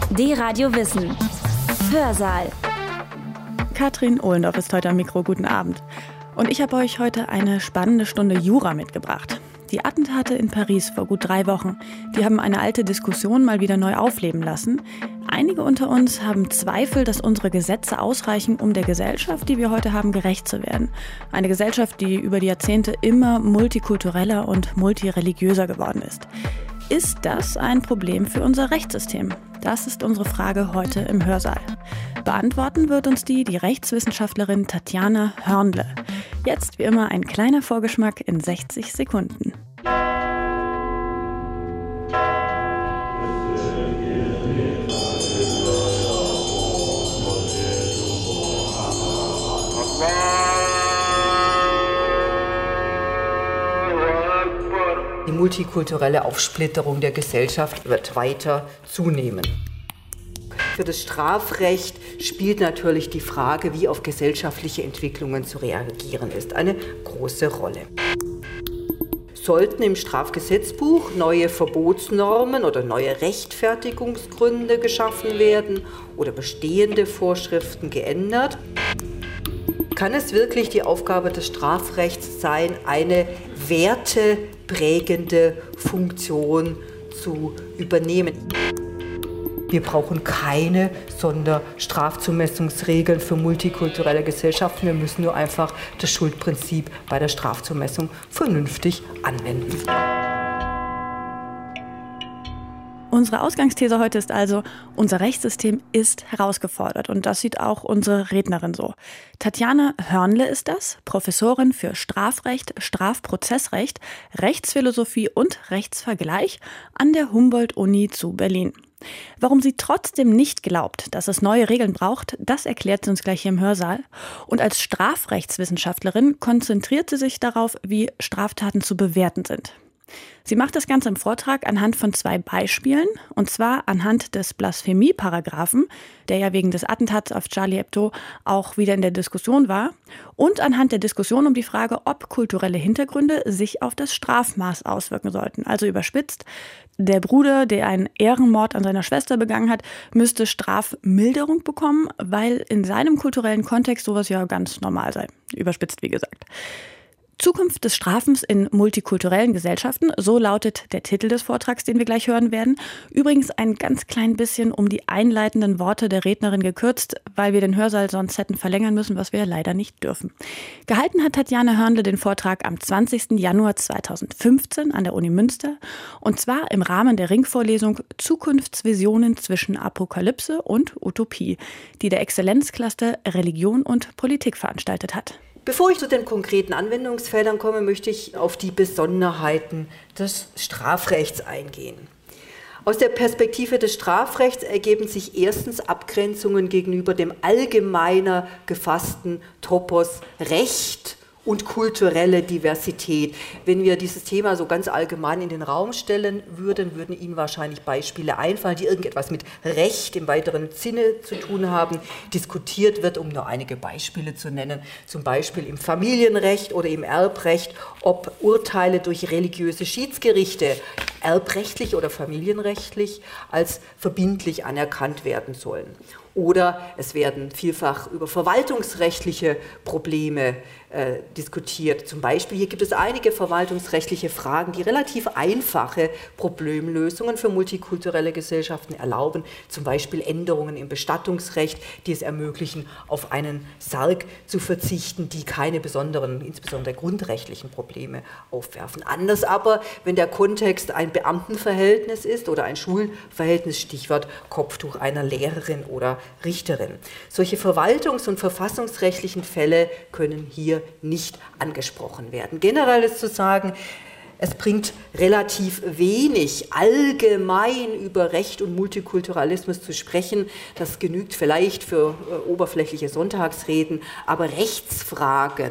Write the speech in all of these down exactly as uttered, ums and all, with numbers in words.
D-Radio Wissen. Hörsaal. Katrin Ohlendorf ist heute am Mikro. Guten Abend. Und ich habe euch heute eine spannende Stunde Jura mitgebracht. Die Attentate in Paris vor gut drei Wochen, die haben eine alte Diskussion mal wieder neu aufleben lassen. Einige unter uns haben Zweifel, dass unsere Gesetze ausreichen, um der Gesellschaft, die wir heute haben, gerecht zu werden. Eine Gesellschaft, die über die Jahrzehnte immer multikultureller und multireligiöser geworden ist. Ist das ein Problem für unser Rechtssystem? Das ist unsere Frage heute im Hörsaal. Beantworten wird uns die, die Rechtswissenschaftlerin Tatjana Hörnle. Jetzt wie immer ein kleiner Vorgeschmack in sechzig Sekunden. Die multikulturelle Aufsplitterung der Gesellschaft wird weiter zunehmen. Für das Strafrecht spielt natürlich die Frage, wie auf gesellschaftliche Entwicklungen zu reagieren ist, eine große Rolle. Sollten im Strafgesetzbuch neue Verbotsnormen oder neue Rechtfertigungsgründe geschaffen werden oder bestehende Vorschriften geändert, kann es wirklich die Aufgabe des Strafrechts sein, eine werteprägende Funktion zu übernehmen. Wir brauchen keine Sonderstrafzumessungsregeln für multikulturelle Gesellschaften. Wir müssen nur einfach das Schuldprinzip bei der Strafzumessung vernünftig anwenden. Unsere Ausgangsthese heute ist also, unser Rechtssystem ist herausgefordert und das sieht auch unsere Rednerin so. Tatjana Hörnle ist das, Professorin für Strafrecht, Strafprozessrecht, Rechtsphilosophie und Rechtsvergleich an der Humboldt-Uni zu Berlin. Warum sie trotzdem nicht glaubt, dass es neue Regeln braucht, das erklärt sie uns gleich hier im Hörsaal. Und als Strafrechtswissenschaftlerin konzentriert sie sich darauf, wie Straftaten zu bewerten sind. Sie macht das Ganze im Vortrag anhand von zwei Beispielen, und zwar anhand des Blasphemie-Paragraphen, der ja wegen des Attentats auf Charlie Hebdo auch wieder in der Diskussion war, und anhand der Diskussion um die Frage, ob kulturelle Hintergründe sich auf das Strafmaß auswirken sollten. Also überspitzt, der Bruder, der einen Ehrenmord an seiner Schwester begangen hat, müsste Strafmilderung bekommen, weil in seinem kulturellen Kontext sowas ja ganz normal sei. Überspitzt, wie gesagt. Zukunft des Strafens in multikulturellen Gesellschaften, so lautet der Titel des Vortrags, den wir gleich hören werden. Übrigens ein ganz klein bisschen um die einleitenden Worte der Rednerin gekürzt, weil wir den Hörsaal sonst hätten verlängern müssen, was wir leider nicht dürfen. Gehalten hat Tatjana Hörnle den Vortrag am zwanzigsten Januar zweitausendfünfzehn an der Uni Münster, und zwar im Rahmen der Ringvorlesung Zukunftsvisionen zwischen Apokalypse und Utopie, die der Exzellenzcluster Religion und Politik veranstaltet hat. Bevor ich zu den konkreten Anwendungsfeldern komme, möchte ich auf die Besonderheiten des Strafrechts eingehen. Aus der Perspektive des Strafrechts ergeben sich erstens Abgrenzungen gegenüber dem allgemeiner gefassten Topos Recht und kulturelle Diversität. Wenn wir dieses Thema so ganz allgemein in den Raum stellen würden, würden Ihnen wahrscheinlich Beispiele einfallen, die irgendetwas mit Recht im weiteren Sinne zu tun haben. Diskutiert wird, um nur einige Beispiele zu nennen, zum Beispiel im Familienrecht oder im Erbrecht, ob Urteile durch religiöse Schiedsgerichte erbrechtlich oder familienrechtlich als verbindlich anerkannt werden sollen. Oder es werden vielfach über verwaltungsrechtliche Probleme äh, diskutiert. Zum Beispiel, hier gibt es einige verwaltungsrechtliche Fragen, die relativ einfache Problemlösungen für multikulturelle Gesellschaften erlauben. Zum Beispiel Änderungen im Bestattungsrecht, die es ermöglichen, auf einen Sarg zu verzichten, die keine besonderen, insbesondere grundrechtlichen Probleme aufwerfen. Anders aber, wenn der Kontext ein Beamtenverhältnis ist oder ein Schulverhältnis, Stichwort Kopftuch einer Lehrerin oder Richterin. Solche verwaltungs- und verfassungsrechtlichen Fälle können hier nicht angesprochen werden. Generell ist zu sagen, es bringt relativ wenig, allgemein über Recht und Multikulturalismus zu sprechen. Das genügt vielleicht für äh, oberflächliche Sonntagsreden, aber Rechtsfragen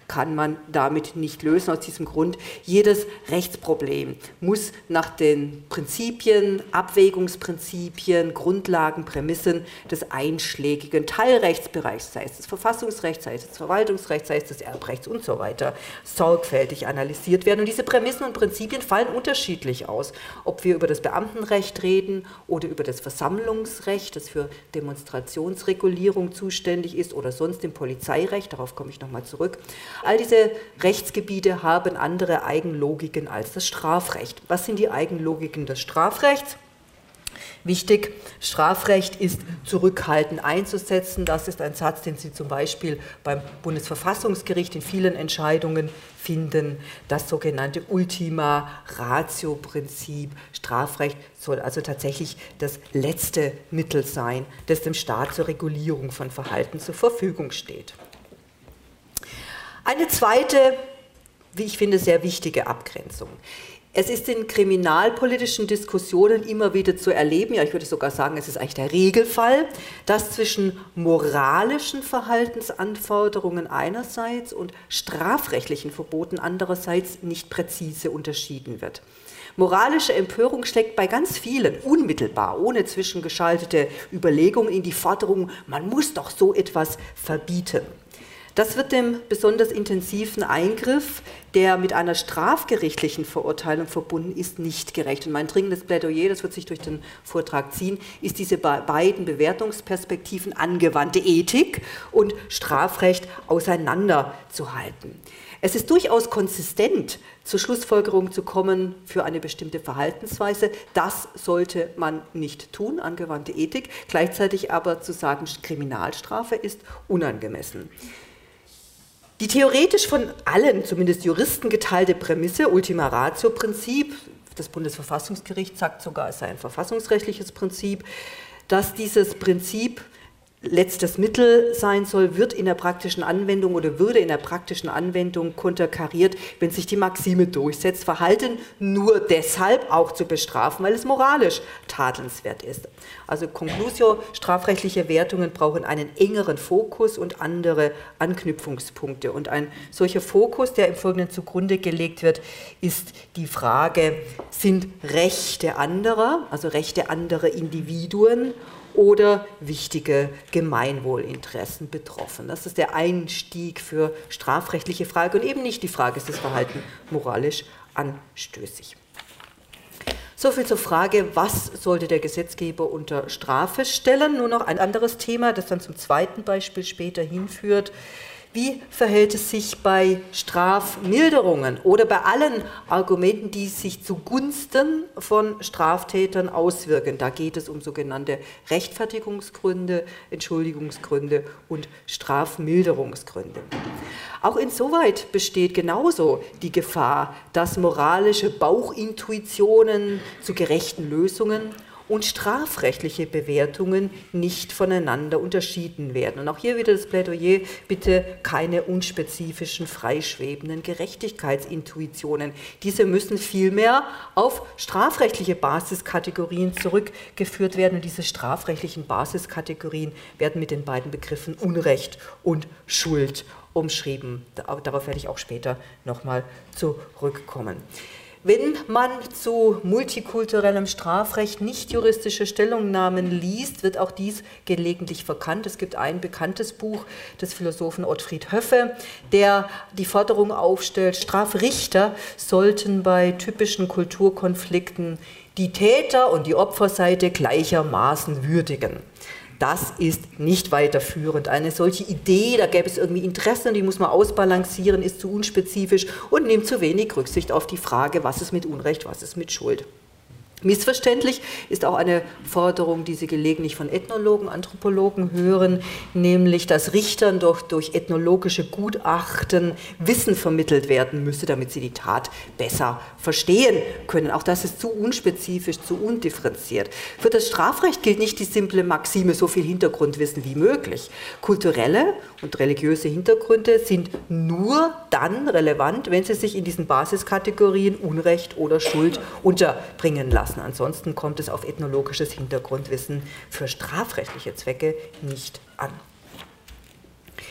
kann man damit nicht lösen. Aus diesem Grund, jedes Rechtsproblem muss nach den Prinzipien, Abwägungsprinzipien, Grundlagen, Prämissen des einschlägigen Teilrechtsbereichs, sei es das Verfassungsrecht, sei es das Verwaltungsrecht, sei es das Erbrechts und so weiter, sorgfältig analysiert werden. Und diese Prämissen und Prinzipien fallen unterschiedlich aus, ob wir über das Beamtenrecht reden oder über das Versammlungsrecht, das für Demonstrationsregulierung zuständig ist, oder sonst im Polizeirecht, darauf komme ich nochmal zurück. All diese Rechtsgebiete haben andere Eigenlogiken als das Strafrecht. Was sind die Eigenlogiken des Strafrechts? Wichtig, Strafrecht ist zurückhaltend einzusetzen. Das ist ein Satz, den Sie zum Beispiel beim Bundesverfassungsgericht in vielen Entscheidungen finden. Das sogenannte Ultima Ratio-Prinzip. Strafrecht soll also tatsächlich das letzte Mittel sein, das dem Staat zur Regulierung von Verhalten zur Verfügung steht. Eine zweite, wie ich finde, sehr wichtige Abgrenzung. Es ist in kriminalpolitischen Diskussionen immer wieder zu erleben, ja, ich würde sogar sagen, es ist eigentlich der Regelfall, dass zwischen moralischen Verhaltensanforderungen einerseits und strafrechtlichen Verboten andererseits nicht präzise unterschieden wird. Moralische Empörung schlägt bei ganz vielen unmittelbar, ohne zwischengeschaltete Überlegungen in die Forderung, man muss doch so etwas verbieten. Das wird dem besonders intensiven Eingriff, der mit einer strafgerichtlichen Verurteilung verbunden ist, nicht gerecht. Und mein dringendes Plädoyer, das wird sich durch den Vortrag ziehen, ist diese beiden Bewertungsperspektiven angewandte Ethik und Strafrecht auseinanderzuhalten. Es ist durchaus konsistent, zur Schlussfolgerung zu kommen für eine bestimmte Verhaltensweise. Das sollte man nicht tun, angewandte Ethik. Gleichzeitig aber zu sagen, Kriminalstrafe ist unangemessen. Die theoretisch von allen, zumindest Juristen, geteilte Prämisse, Ultima Ratio-Prinzip, das Bundesverfassungsgericht sagt sogar, es sei ein verfassungsrechtliches Prinzip, dass dieses Prinzip letztes Mittel sein soll, wird in der praktischen Anwendung oder würde in der praktischen Anwendung konterkariert, wenn sich die Maxime durchsetzt, Verhalten nur deshalb auch zu bestrafen, weil es moralisch tadelnswert ist. Also Conclusio, strafrechtliche Wertungen brauchen einen engeren Fokus und andere Anknüpfungspunkte. Und ein solcher Fokus, der im Folgenden zugrunde gelegt wird, ist die Frage, sind Rechte anderer, also Rechte anderer Individuen, oder wichtige Gemeinwohlinteressen betroffen. Das ist der Einstieg für strafrechtliche Frage und eben nicht die Frage, ist das Verhalten moralisch anstößig. Soviel zur Frage, was sollte der Gesetzgeber unter Strafe stellen? Nur noch ein anderes Thema, das dann zum zweiten Beispiel später hinführt. Wie verhält es sich bei Strafmilderungen oder bei allen Argumenten, die sich zugunsten von Straftätern auswirken? Da geht es um sogenannte Rechtfertigungsgründe, Entschuldigungsgründe und Strafmilderungsgründe. Auch insoweit besteht genauso die Gefahr, dass moralische Bauchintuitionen zu gerechten Lösungen und strafrechtliche Bewertungen nicht voneinander unterschieden werden. Und auch hier wieder das Plädoyer, bitte keine unspezifischen, freischwebenden Gerechtigkeitsintuitionen. Diese müssen vielmehr auf strafrechtliche Basiskategorien zurückgeführt werden. Und diese strafrechtlichen Basiskategorien werden mit den beiden Begriffen Unrecht und Schuld umschrieben. Darauf werde ich auch später nochmal zurückkommen. Wenn man zu multikulturellem Strafrecht nicht juristische Stellungnahmen liest, wird auch dies gelegentlich verkannt. Es gibt ein bekanntes Buch des Philosophen Ottfried Höffe, der die Forderung aufstellt, Strafrichter sollten bei typischen Kulturkonflikten die Täter- und die Opferseite gleichermaßen würdigen. Das ist nicht weiterführend. Eine solche Idee, da gäbe es irgendwie Interessen, die muss man ausbalancieren, ist zu unspezifisch und nimmt zu wenig Rücksicht auf die Frage, was ist mit Unrecht, was ist mit Schuld. Missverständlich ist auch eine Forderung, die Sie gelegentlich von Ethnologen, Anthropologen hören, nämlich, dass Richtern durch, durch ethnologische Gutachten Wissen vermittelt werden müsse, damit sie die Tat besser verstehen können. Auch das ist zu unspezifisch, zu undifferenziert. Für das Strafrecht gilt nicht die simple Maxime, so viel Hintergrundwissen wie möglich. Kulturelle und religiöse Hintergründe sind nur dann relevant, wenn sie sich in diesen Basiskategorien Unrecht oder Schuld unterbringen lassen. Ansonsten kommt es auf ethnologisches Hintergrundwissen für strafrechtliche Zwecke nicht an.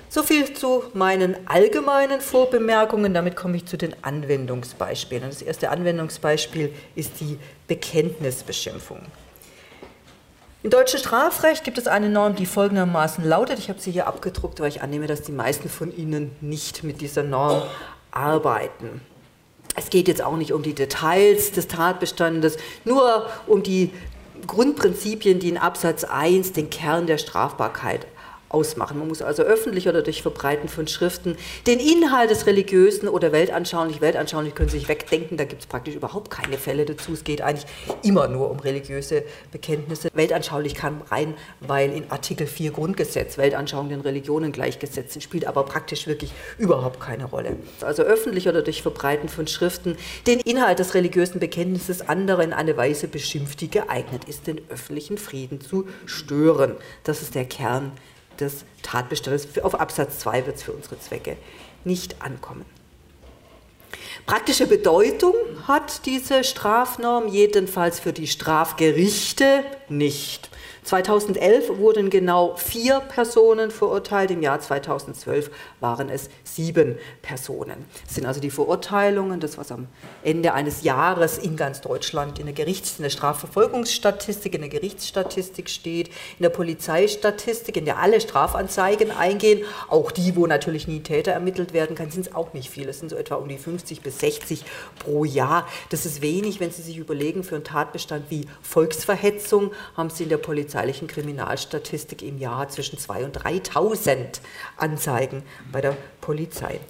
So viel zu meinen allgemeinen Vorbemerkungen. Damit komme ich zu den Anwendungsbeispielen. Das erste Anwendungsbeispiel ist die Bekenntnisbeschimpfung. Im deutschen Strafrecht gibt es eine Norm, die folgendermaßen lautet. Ich habe sie hier abgedruckt, weil ich annehme, dass die meisten von Ihnen nicht mit dieser Norm arbeiten. Es geht jetzt auch nicht um die Details des Tatbestandes, nur um die Grundprinzipien, die in Absatz eins den Kern der Strafbarkeit ausmachen. Man muss also öffentlich oder durch Verbreiten von Schriften den Inhalt des religiösen oder weltanschaulich, weltanschaulich können Sie sich wegdenken, da gibt es praktisch überhaupt keine Fälle dazu. Es geht eigentlich immer nur um religiöse Bekenntnisse. Weltanschaulich kann rein, weil in Artikel vier Grundgesetz Weltanschauung den Religionen gleichgesetzt sind, spielt aber praktisch wirklich überhaupt keine Rolle. Also öffentlich oder durch Verbreiten von Schriften den Inhalt des religiösen Bekenntnisses anderer in eine Weise beschimpft, die geeignet ist, den öffentlichen Frieden zu stören. Das ist der Kern des Tatbestandes. Auf Absatz zwei wird es für unsere Zwecke nicht ankommen. Praktische Bedeutung hat diese Strafnorm jedenfalls für die Strafgerichte nicht. zweitausendelf wurden genau vier Personen verurteilt, im Jahr zweitausendzwölf waren es sieben Personen. Das sind also die Verurteilungen, das was am Ende eines Jahres in ganz Deutschland in der, Gerichts-, in der Strafverfolgungsstatistik, in der Gerichtsstatistik steht, in der Polizeistatistik, in der alle Strafanzeigen eingehen, auch die, wo natürlich nie Täter ermittelt werden kann, sind es auch nicht viele, es sind so etwa um die fünfzig bis sechzig pro Jahr. Das ist wenig, wenn Sie sich überlegen, für einen Tatbestand wie Volksverhetzung haben Sie in der Polizei Kriminalstatistik im Jahr zwischen zweitausend und dreitausend Anzeigen bei der Polizei.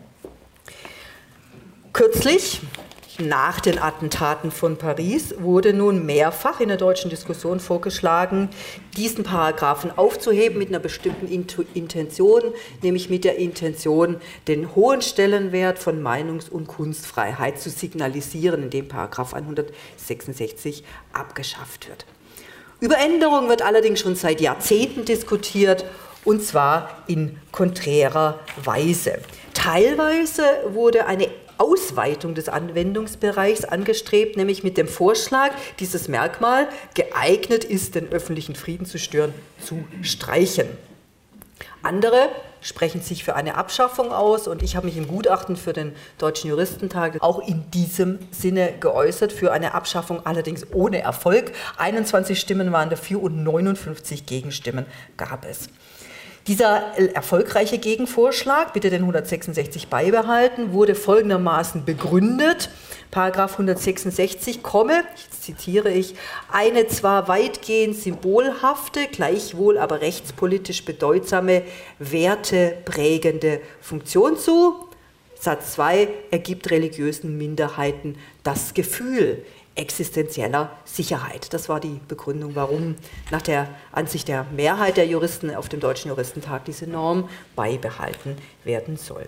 Kürzlich, nach den Attentaten von Paris, wurde nun mehrfach in der deutschen Diskussion vorgeschlagen, diesen Paragraphen aufzuheben mit einer bestimmten Intention, nämlich mit der Intention, den hohen Stellenwert von Meinungs- und Kunstfreiheit zu signalisieren, indem Paragraph hundertsechsundsechzig abgeschafft wird. Über Änderungen wird allerdings schon seit Jahrzehnten diskutiert, und zwar in konträrer Weise. Teilweise wurde eine Ausweitung des Anwendungsbereichs angestrebt, nämlich mit dem Vorschlag, dieses Merkmal, geeignet ist, den öffentlichen Frieden zu stören, zu streichen. Andere sprechen sich für eine Abschaffung aus und ich habe mich im Gutachten für den Deutschen Juristentag auch in diesem Sinne geäußert, für eine Abschaffung, allerdings ohne Erfolg. einundzwanzig Stimmen waren dafür und neunundfünfzig Gegenstimmen gab es. Dieser erfolgreiche Gegenvorschlag, bitte den hundertsechsundsechzig beibehalten, wurde folgendermaßen begründet. Paragraph hundertsechsundsechzig komme, jetzt zitiere ich, eine zwar weitgehend symbolhafte, gleichwohl aber rechtspolitisch bedeutsame, werteprägende Funktion zu. Satz zwei ergibt religiösen Minderheiten das Gefühl existenzieller Sicherheit. Das war die Begründung, warum nach der Ansicht der Mehrheit der Juristen auf dem Deutschen Juristentag diese Norm beibehalten werden soll.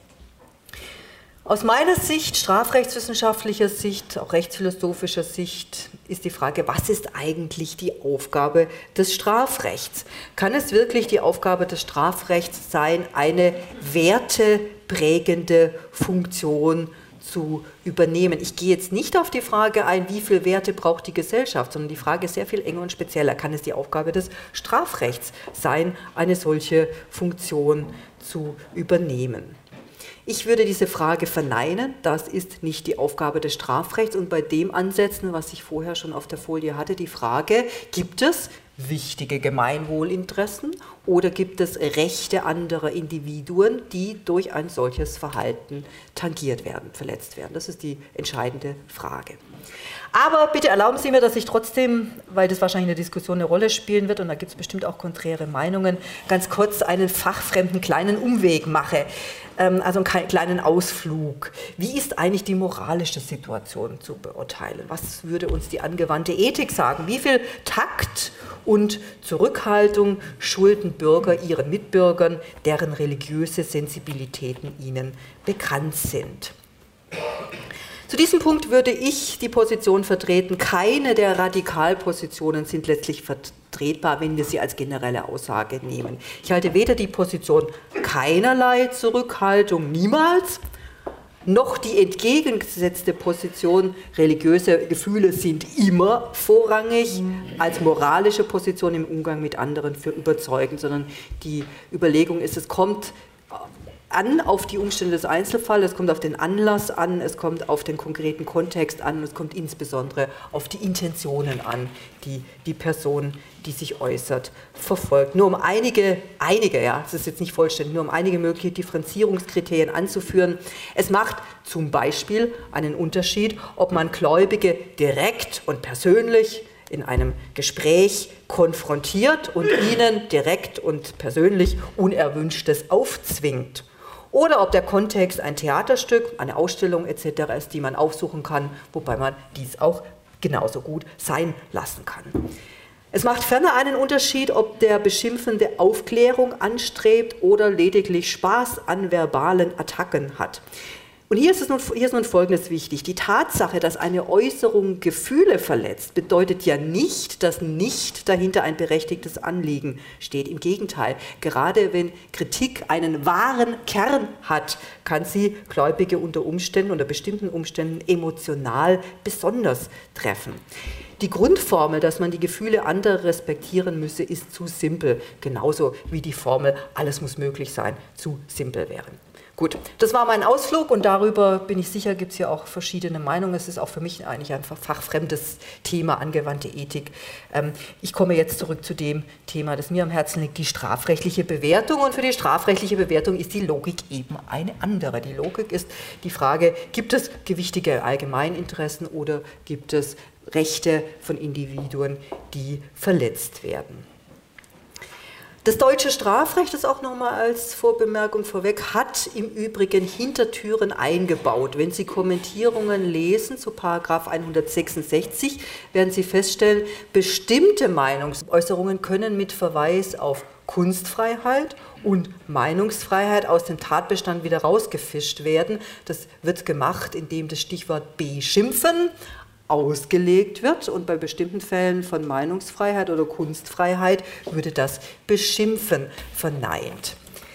Aus meiner Sicht, strafrechtswissenschaftlicher Sicht, auch rechtsphilosophischer Sicht, ist die Frage, was ist eigentlich die Aufgabe des Strafrechts? Kann es wirklich die Aufgabe des Strafrechts sein, eine werteprägende Funktion zu übernehmen? Ich gehe jetzt nicht auf die Frage ein, wie viel Werte braucht die Gesellschaft, sondern die Frage ist sehr viel enger und spezieller. Kann es die Aufgabe des Strafrechts sein, eine solche Funktion zu übernehmen? Ich würde diese Frage verneinen, das ist nicht die Aufgabe des Strafrechts und bei dem ansetzen, was ich vorher schon auf der Folie hatte, die Frage, gibt es wichtige Gemeinwohlinteressen oder gibt es Rechte anderer Individuen, die durch ein solches Verhalten tangiert werden, verletzt werden? Das ist die entscheidende Frage. Aber bitte erlauben Sie mir, dass ich trotzdem, weil das wahrscheinlich in der Diskussion eine Rolle spielen wird und da gibt es bestimmt auch konträre Meinungen, ganz kurz einen fachfremden kleinen Umweg mache, also einen kleinen Ausflug. Wie ist eigentlich die moralische Situation zu beurteilen? Was würde uns die angewandte Ethik sagen? Wie viel Takt und Zurückhaltung schulden Bürger ihren Mitbürgern, deren religiöse Sensibilitäten ihnen bekannt sind? Zu diesem Punkt würde ich die Position vertreten, keine der Radikalpositionen sind letztlich vertretbar, wenn wir sie als generelle Aussage nehmen. Ich halte weder die Position keinerlei Zurückhaltung, niemals, noch die entgegengesetzte Position, religiöse Gefühle sind immer vorrangig als moralische Position im Umgang mit anderen für überzeugend, sondern die Überlegung ist, es kommt an auf die Umstände des Einzelfalls, es kommt auf den Anlass an, es kommt auf den konkreten Kontext an und es kommt insbesondere auf die Intentionen an, die die Person, die sich äußert, verfolgt. Nur um einige, einige, ja, das ist jetzt nicht vollständig, nur um einige mögliche Differenzierungskriterien anzuführen. Es macht zum Beispiel einen Unterschied, ob man Gläubige direkt und persönlich in einem Gespräch konfrontiert und ihnen direkt und persönlich Unerwünschtes aufzwingt. Oder ob der Kontext ein Theaterstück, eine Ausstellung et cetera ist, die man aufsuchen kann, wobei man dies auch genauso gut sein lassen kann. Es macht ferner einen Unterschied, ob der Beschimpfende Aufklärung anstrebt oder lediglich Spaß an verbalen Attacken hat. Und hier ist, es nun, hier ist nun Folgendes wichtig. Die Tatsache, dass eine Äußerung Gefühle verletzt, bedeutet ja nicht, dass nicht dahinter ein berechtigtes Anliegen steht. Im Gegenteil, gerade wenn Kritik einen wahren Kern hat, kann sie Gläubige unter Umständen, unter bestimmten Umständen emotional besonders treffen. Die Grundformel, dass man die Gefühle anderer respektieren müsse, ist zu simpel. Genauso wie die Formel, alles muss möglich sein, zu simpel wäre. Gut, das war mein Ausflug und darüber bin ich sicher, gibt es hier auch verschiedene Meinungen. Es ist auch für mich eigentlich ein fachfremdes Thema, angewandte Ethik. Ähm, ich komme jetzt zurück zu dem Thema, das mir am Herzen liegt, die strafrechtliche Bewertung. Und für die strafrechtliche Bewertung ist die Logik eben eine andere. Die Logik ist die Frage, gibt es gewichtige Allgemeininteressen oder gibt es Rechte von Individuen, die verletzt werden? Das deutsche Strafrecht, das auch nochmal als Vorbemerkung vorweg, hat im Übrigen Hintertüren eingebaut. Wenn Sie Kommentierungen lesen zu Paragraph hundertsechsundsechzig, werden Sie feststellen, bestimmte Meinungsäußerungen können mit Verweis auf Kunstfreiheit und Meinungsfreiheit aus dem Tatbestand wieder rausgefischt werden. Das wird gemacht, indem das Stichwort beschimpfen ausgelegt wird und bei bestimmten Fällen von Meinungsfreiheit oder Kunstfreiheit würde das Beschimpfen verneint.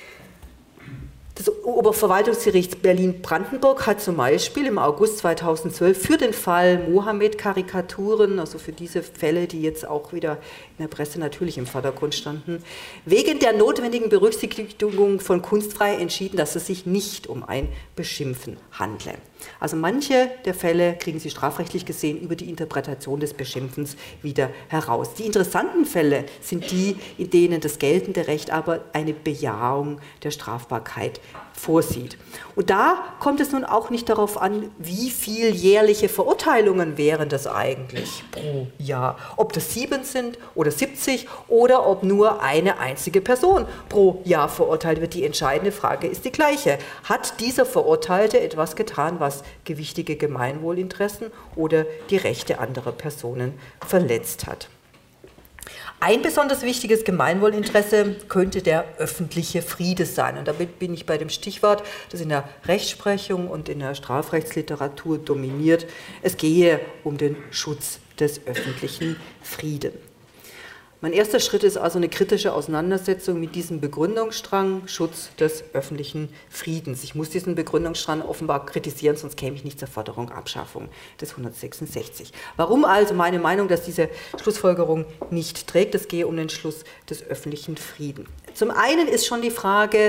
Das Oberverwaltungsgericht Berlin-Brandenburg hat zum Beispiel im August zweitausendzwölf für den Fall Mohammed-Karikaturen, also für diese Fälle, die jetzt auch wieder in der Presse natürlich im Vordergrund standen, wegen der notwendigen Berücksichtigung von Kunstfreiheit entschieden, dass es sich nicht um ein Beschimpfen handle. Also manche der Fälle kriegen Sie strafrechtlich gesehen über die Interpretation des Beschimpfens wieder heraus. Die interessanten Fälle sind die, in denen das geltende Recht aber eine Bejahung der Strafbarkeit vorsieht. Und da kommt es nun auch nicht darauf an, wie viel jährliche Verurteilungen wären das eigentlich pro Jahr. Ob das sieben sind oder siebzig oder ob nur eine einzige Person pro Jahr verurteilt wird. Die entscheidende Frage ist die gleiche. Hat dieser Verurteilte etwas getan, was gewichtige Gemeinwohlinteressen oder die Rechte anderer Personen verletzt hat? Ein besonders wichtiges Gemeinwohlinteresse könnte der öffentliche Friede sein. Und damit bin ich bei dem Stichwort, das in der Rechtsprechung und in der Strafrechtsliteratur dominiert. Es gehe um den Schutz des öffentlichen Friedens. Mein erster Schritt ist also eine kritische Auseinandersetzung mit diesem Begründungsstrang, Schutz des öffentlichen Friedens. Ich muss diesen Begründungsstrang offenbar kritisieren, sonst käme ich nicht zur Forderung Abschaffung des hundertsechsundsechzig. Warum also meine Meinung, dass diese Schlussfolgerung nicht trägt? Es gehe um den Schluss des öffentlichen Friedens. Zum einen ist schon die Frage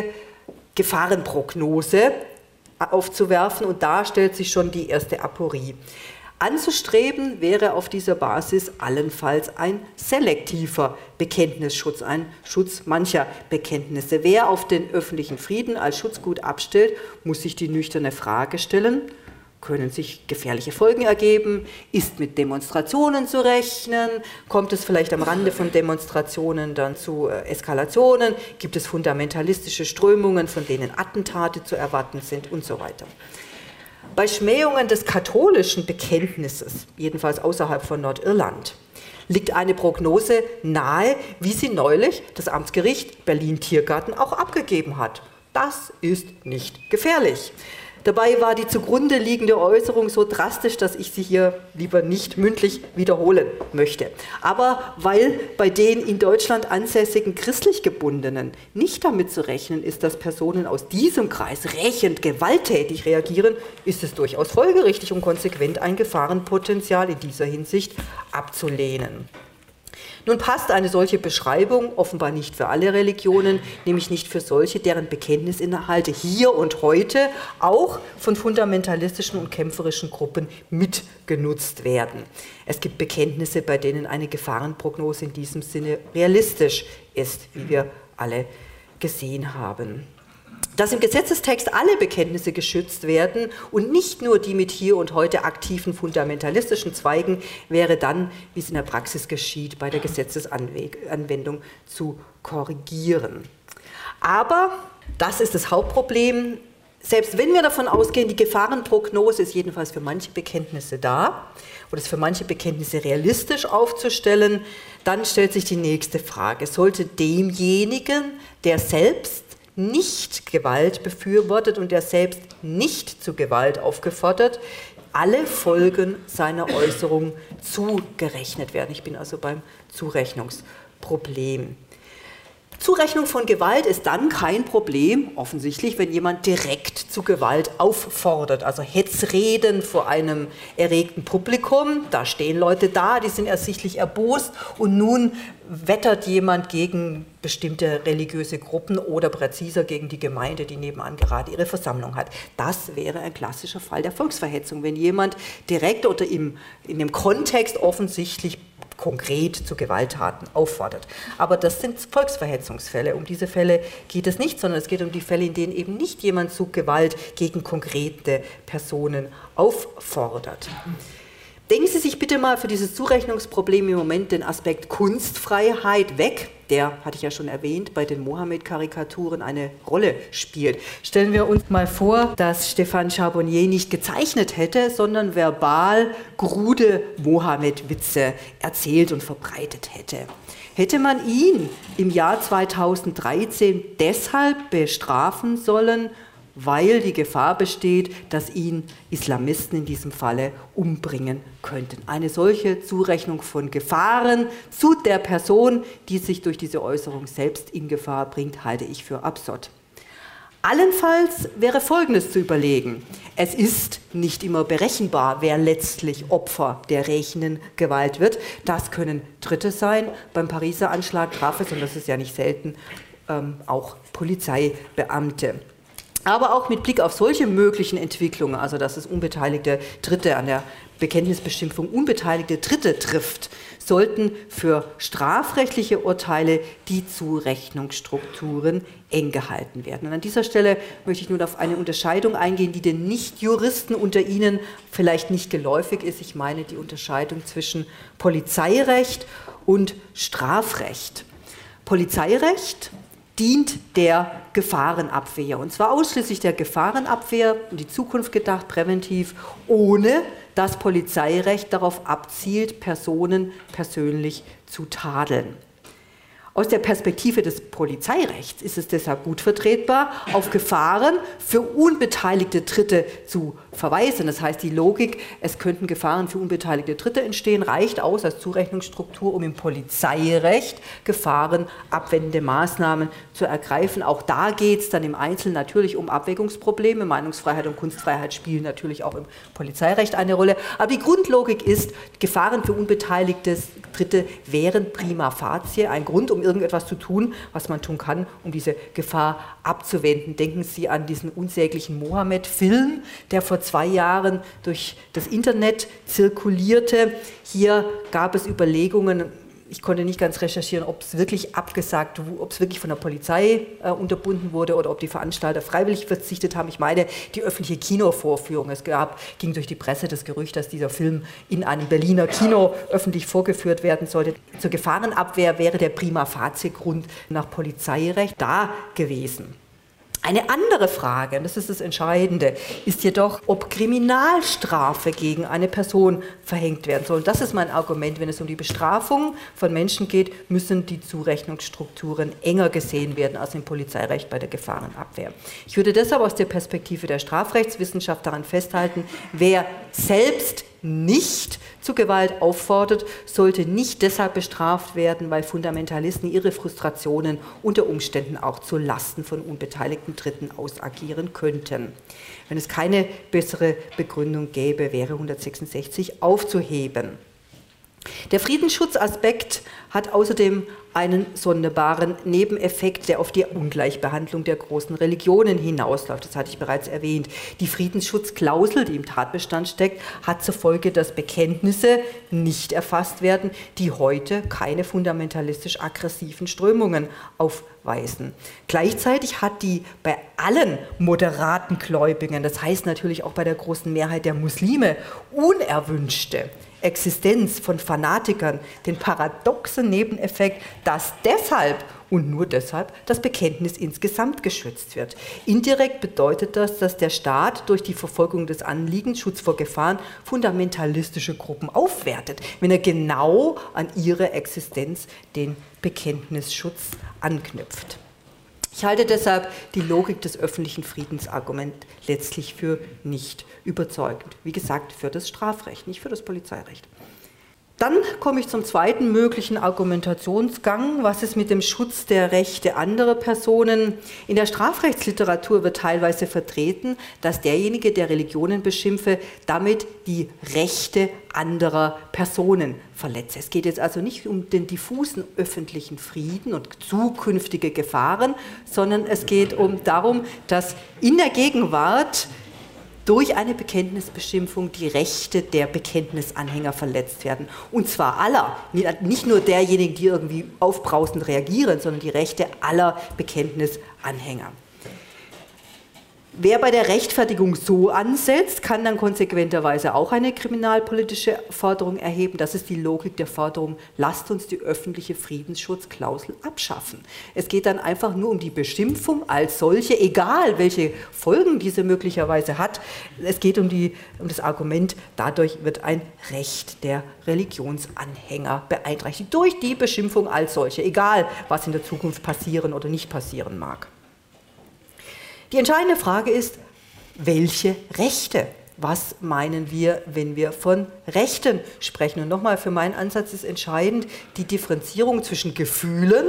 Gefahrenprognose aufzuwerfen und da stellt sich schon die erste Aporie. Anzustreben wäre auf dieser Basis allenfalls ein selektiver Bekenntnisschutz, ein Schutz mancher Bekenntnisse. Wer auf den öffentlichen Frieden als Schutzgut abstellt, muss sich die nüchterne Frage stellen, können sich gefährliche Folgen ergeben, ist mit Demonstrationen zu rechnen, kommt es vielleicht am Rande von Demonstrationen dann zu Eskalationen, gibt es fundamentalistische Strömungen, von denen Attentate zu erwarten sind und so weiter. Bei Schmähungen des katholischen Bekenntnisses, jedenfalls außerhalb von Nordirland, liegt eine Prognose nahe, wie sie neulich das Amtsgericht Berlin-Tiergarten auch abgegeben hat. Das ist nicht gefährlich. Dabei war die zugrunde liegende Äußerung so drastisch, dass ich sie hier lieber nicht mündlich wiederholen möchte. Aber weil bei den in Deutschland ansässigen christlich Gebundenen nicht damit zu rechnen ist, dass Personen aus diesem Kreis rächend gewalttätig reagieren, ist es durchaus folgerichtig und konsequent, ein Gefahrenpotenzial in dieser Hinsicht abzulehnen. Nun passt eine solche Beschreibung offenbar nicht für alle Religionen, nämlich nicht für solche, deren Bekenntnisinhalte hier und heute auch von fundamentalistischen und kämpferischen Gruppen mitgenutzt werden. Es gibt Bekenntnisse, bei denen eine Gefahrenprognose in diesem Sinne realistisch ist, wie wir alle gesehen haben. Dass im Gesetzestext alle Bekenntnisse geschützt werden und nicht nur die mit hier und heute aktiven fundamentalistischen Zweigen, wäre dann, wie es in der Praxis geschieht, bei der Gesetzesanwendung zu korrigieren. Aber das ist das Hauptproblem. Selbst wenn wir davon ausgehen, die Gefahrenprognose ist jedenfalls für manche Bekenntnisse da oder ist für manche Bekenntnisse realistisch aufzustellen, dann stellt sich die nächste Frage. Sollte demjenigen, der selbst nicht Gewalt befürwortet und der selbst nicht zu Gewalt aufgefordert, alle Folgen seiner Äußerung zugerechnet werden. Ich bin also beim Zurechnungsproblem. Zurechnung von Gewalt ist dann kein Problem, offensichtlich, wenn jemand direkt zu Gewalt auffordert. Also Hetzreden vor einem erregten Publikum, da stehen Leute da, die sind ersichtlich erbost und nun wettert jemand gegen bestimmte religiöse Gruppen oder präziser gegen die Gemeinde, die nebenan gerade ihre Versammlung hat. Das wäre ein klassischer Fall der Volksverhetzung, wenn jemand direkt oder im, in dem Kontext offensichtlich konkret zu Gewalttaten auffordert. Aber das sind Volksverhetzungsfälle. Um diese Fälle geht es nicht, sondern es geht um die Fälle, in denen eben nicht jemand zu Gewalt gegen konkrete Personen auffordert. Denken Sie sich bitte mal für dieses Zurechnungsproblem im Moment den Aspekt Kunstfreiheit weg, der, hatte ich ja schon erwähnt, bei den Mohammed-Karikaturen eine Rolle spielt. Stellen wir uns mal vor, dass Stéphane Charbonnier nicht gezeichnet hätte, sondern verbal krude Mohammed-Witze erzählt und verbreitet hätte. Hätte man ihn im Jahr zweitausenddreizehn deshalb bestrafen sollen, weil die Gefahr besteht, dass ihn Islamisten in diesem Falle umbringen könnten. Eine solche Zurechnung von Gefahren zu der Person, die sich durch diese Äußerung selbst in Gefahr bringt, halte ich für absurd. Allenfalls wäre Folgendes zu überlegen. Es ist nicht immer berechenbar, wer letztlich Opfer der rächenden Gewalt wird. Das können Dritte sein. Beim Pariser Anschlag traf es, und das ist ja nicht selten, ähm, auch Polizeibeamte. Aber auch mit Blick auf solche möglichen Entwicklungen, also dass es unbeteiligte Dritte an der Bekenntnisbestimmung unbeteiligte Dritte trifft, sollten für strafrechtliche Urteile die Zurechnungsstrukturen eng gehalten werden. Und an dieser Stelle möchte ich nun auf eine Unterscheidung eingehen, die den Nichtjuristen unter Ihnen vielleicht nicht geläufig ist. Ich meine die Unterscheidung zwischen Polizeirecht und Strafrecht. Polizeirecht dient der Gefahrenabwehr, und zwar ausschließlich der Gefahrenabwehr, in die Zukunft gedacht, präventiv, ohne dass Polizeirecht darauf abzielt, Personen persönlich zu tadeln. Aus der Perspektive des Polizeirechts ist es deshalb gut vertretbar, auf Gefahren für unbeteiligte Dritte zu verweisen. Das heißt, die Logik, es könnten Gefahren für unbeteiligte Dritte entstehen, reicht aus als Zurechnungsstruktur, um im Polizeirecht gefahrenabwendende Maßnahmen zu ergreifen. Auch da geht es dann im Einzelnen natürlich um Abwägungsprobleme. Meinungsfreiheit und Kunstfreiheit spielen natürlich auch im Polizeirecht eine Rolle. Aber die Grundlogik ist, Gefahren für unbeteiligte Dritte wären prima facie ein Grund, um irgendetwas zu tun, was man tun kann, um diese Gefahr abzuwenden. Denken Sie an diesen unsäglichen Mohammed-Film, der vor zwei Jahren durch das Internet zirkulierte. Hier gab es Überlegungen, ich konnte nicht ganz recherchieren, ob es wirklich abgesagt, ob es wirklich von der Polizei äh, unterbunden wurde oder ob die Veranstalter freiwillig verzichtet haben. Ich meine, die öffentliche Kinovorführung. Es gab, ging durch die Presse das Gerücht, dass dieser Film in einem Berliner Kino öffentlich vorgeführt werden sollte. Zur Gefahrenabwehr wäre der prima facie Grund nach Polizeirecht da gewesen. Eine andere Frage, und das ist das Entscheidende, ist jedoch, ob Kriminalstrafe gegen eine Person verhängt werden soll. Und das ist mein Argument. Wenn es um die Bestrafung von Menschen geht, müssen die Zurechnungsstrukturen enger gesehen werden als im Polizeirecht bei der Gefahrenabwehr. Ich würde deshalb aus der Perspektive der Strafrechtswissenschaft daran festhalten, wer selbst nicht zu Gewalt auffordert, sollte nicht deshalb bestraft werden, weil Fundamentalisten ihre Frustrationen unter Umständen auch zu Lasten von unbeteiligten Dritten ausagieren könnten. Wenn es keine bessere Begründung gäbe, wäre hundertsechsundsechzig aufzuheben. Der Friedensschutzaspekt hat außerdem einen sonderbaren Nebeneffekt, der auf die Ungleichbehandlung der großen Religionen hinausläuft. Das hatte ich bereits erwähnt. Die Friedensschutzklausel, die im Tatbestand steckt, hat zur Folge, dass Bekenntnisse nicht erfasst werden, die heute keine fundamentalistisch aggressiven Strömungen aufweisen. Gleichzeitig hat die bei allen moderaten Gläubigen, das heißt natürlich auch bei der großen Mehrheit der Muslime, unerwünschte Existenz von Fanatikern den paradoxen Nebeneffekt, dass deshalb und nur deshalb das Bekenntnis insgesamt geschützt wird. Indirekt bedeutet das, dass der Staat durch die Verfolgung des Anliegens, Schutz vor Gefahren, fundamentalistische Gruppen aufwertet, wenn er genau an ihre Existenz den Bekenntnisschutz anknüpft. Ich halte deshalb die Logik des öffentlichen Friedensarguments letztlich für nicht überzeugend. Wie gesagt, für das Strafrecht, nicht für das Polizeirecht. Dann komme ich zum zweiten möglichen Argumentationsgang. Was ist mit dem Schutz der Rechte anderer Personen? In der Strafrechtsliteratur wird teilweise vertreten, dass derjenige, der Religionen beschimpfe, damit die Rechte anderer Personen verletze. Es geht jetzt also nicht um den diffusen öffentlichen Frieden und zukünftige Gefahren, sondern es geht um darum, dass in der Gegenwart durch eine Bekenntnisbeschimpfung die Rechte der Bekenntnisanhänger verletzt werden. Und zwar aller, nicht nur derjenigen, die irgendwie aufbrausend reagieren, sondern die Rechte aller Bekenntnisanhänger. Wer bei der Rechtfertigung so ansetzt, kann dann konsequenterweise auch eine kriminalpolitische Forderung erheben. Das ist die Logik der Forderung, lasst uns die öffentliche Friedensschutzklausel abschaffen. Es geht dann einfach nur um die Beschimpfung als solche, egal welche Folgen diese möglicherweise hat. Es geht um, die, um das Argument, dadurch wird ein Recht der Religionsanhänger beeinträchtigt. Durch die Beschimpfung als solche, egal was in der Zukunft passieren oder nicht passieren mag. Die entscheidende Frage ist, welche Rechte? Was meinen wir, wenn wir von Rechten sprechen? Und nochmal, für meinen Ansatz ist entscheidend die Differenzierung zwischen Gefühlen,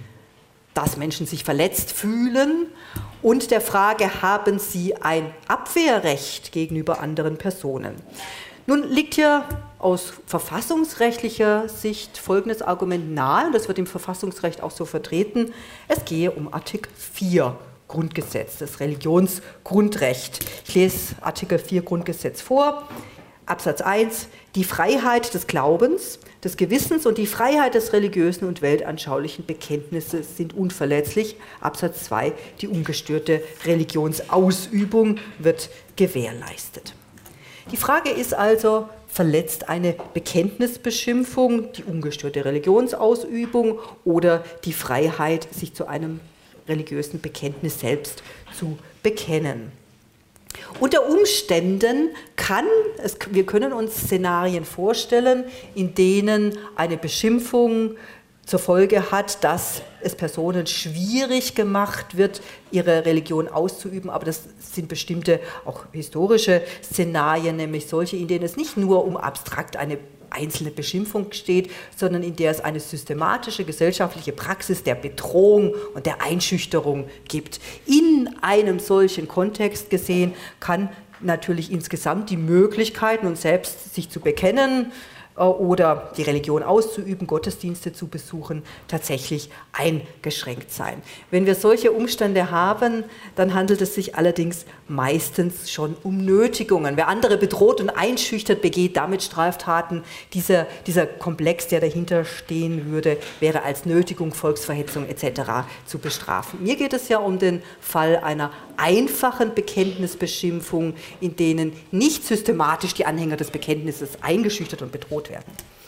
dass Menschen sich verletzt fühlen, und der Frage, haben sie ein Abwehrrecht gegenüber anderen Personen? Nun liegt hier aus verfassungsrechtlicher Sicht folgendes Argument nahe, und das wird im Verfassungsrecht auch so vertreten: Es gehe um Artikel vier Grundgesetz, das Religionsgrundrecht. Ich lese Artikel vier Grundgesetz vor. Absatz eins, die Freiheit des Glaubens, des Gewissens und die Freiheit des religiösen und weltanschaulichen Bekenntnisses sind unverletzlich. Absatz zwei, die ungestörte Religionsausübung wird gewährleistet. Die Frage ist also, verletzt eine Bekenntnisbeschimpfung die ungestörte Religionsausübung oder die Freiheit, sich zu einem religiösen Bekenntnis selbst zu bekennen? Unter Umständen kann, es, wir können uns Szenarien vorstellen, in denen eine Beschimpfung zur Folge hat, dass es Personen schwierig gemacht wird, ihre Religion auszuüben, aber das sind bestimmte auch historische Szenarien, nämlich solche, in denen es nicht nur um abstrakt eine einzelne Beschimpfung steht, sondern in der es eine systematische gesellschaftliche Praxis der Bedrohung und der Einschüchterung gibt. In einem solchen Kontext gesehen kann natürlich insgesamt die Möglichkeit, nun selbst sich zu bekennen oder die Religion auszuüben, Gottesdienste zu besuchen, tatsächlich eingeschränkt sein. Wenn wir solche Umstände haben, dann handelt es sich allerdings meistens schon um Nötigungen. Wer andere bedroht und einschüchtert, begeht damit Straftaten. Dieser, dieser Komplex, der dahinter stehen würde, wäre als Nötigung, Volksverhetzung et cetera zu bestrafen. Mir geht es ja um den Fall einer einfachen Bekenntnisbeschimpfung, in denen nicht systematisch die Anhänger des Bekenntnisses eingeschüchtert und bedroht werden.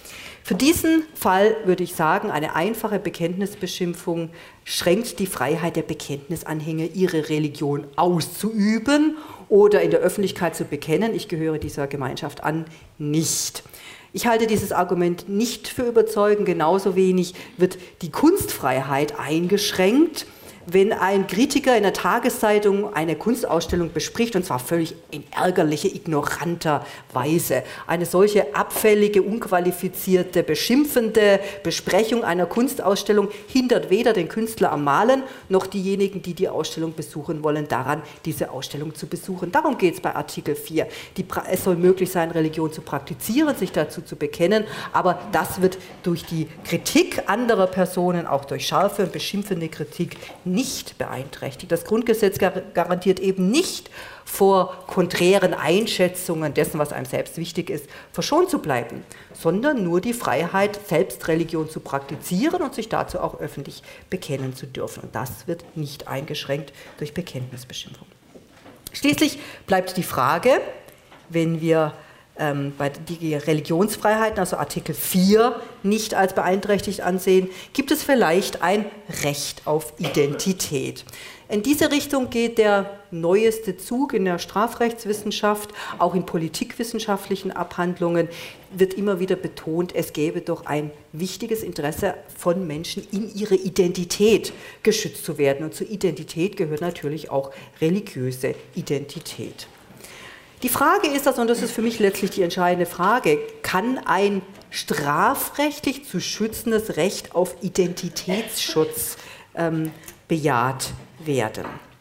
Für diesen Fall würde ich sagen, eine einfache Bekenntnisbeschimpfung schränkt die Freiheit der Bekenntnisanhänger, ihre Religion auszuüben oder in der Öffentlichkeit zu bekennen. Ich gehöre dieser Gemeinschaft an, nicht. Ich halte dieses Argument nicht für überzeugend, genauso wenig wird die Kunstfreiheit eingeschränkt, wenn ein Kritiker in der Tageszeitung eine Kunstausstellung bespricht, und zwar völlig in ärgerlicher, ignoranter Weise. Eine solche abfällige, unqualifizierte, beschimpfende Besprechung einer Kunstausstellung hindert weder den Künstler am Malen, noch diejenigen, die die Ausstellung besuchen wollen, daran, diese Ausstellung zu besuchen. Darum geht es bei Artikel vier. Die, es soll möglich sein, Religion zu praktizieren, sich dazu zu bekennen, aber das wird durch die Kritik anderer Personen, auch durch scharfe und beschimpfende Kritik, nicht beeinträchtigt. Das Grundgesetz garantiert eben nicht, vor konträren Einschätzungen dessen, was einem selbst wichtig ist, verschont zu bleiben, sondern nur die Freiheit, selbst Religion zu praktizieren und sich dazu auch öffentlich bekennen zu dürfen. Und das wird nicht eingeschränkt durch Bekenntnisbeschimpfung. Schließlich bleibt die Frage, wenn wir ähm, bei die Religionsfreiheiten, also Artikel vier, nicht als beeinträchtigt ansehen, gibt es vielleicht ein Recht auf Identität. In diese Richtung geht der neueste Zug in der Strafrechtswissenschaft, auch in politikwissenschaftlichen Abhandlungen wird immer wieder betont, es gäbe doch ein wichtiges Interesse von Menschen, in ihre Identität geschützt zu werden. Und zur Identität gehört natürlich auch religiöse Identität. Die Frage ist das, und das ist für mich letztlich die entscheidende Frage, kann ein strafrechtlich zu schützendes Recht auf Identitätsschutz ähm, bejaht werden?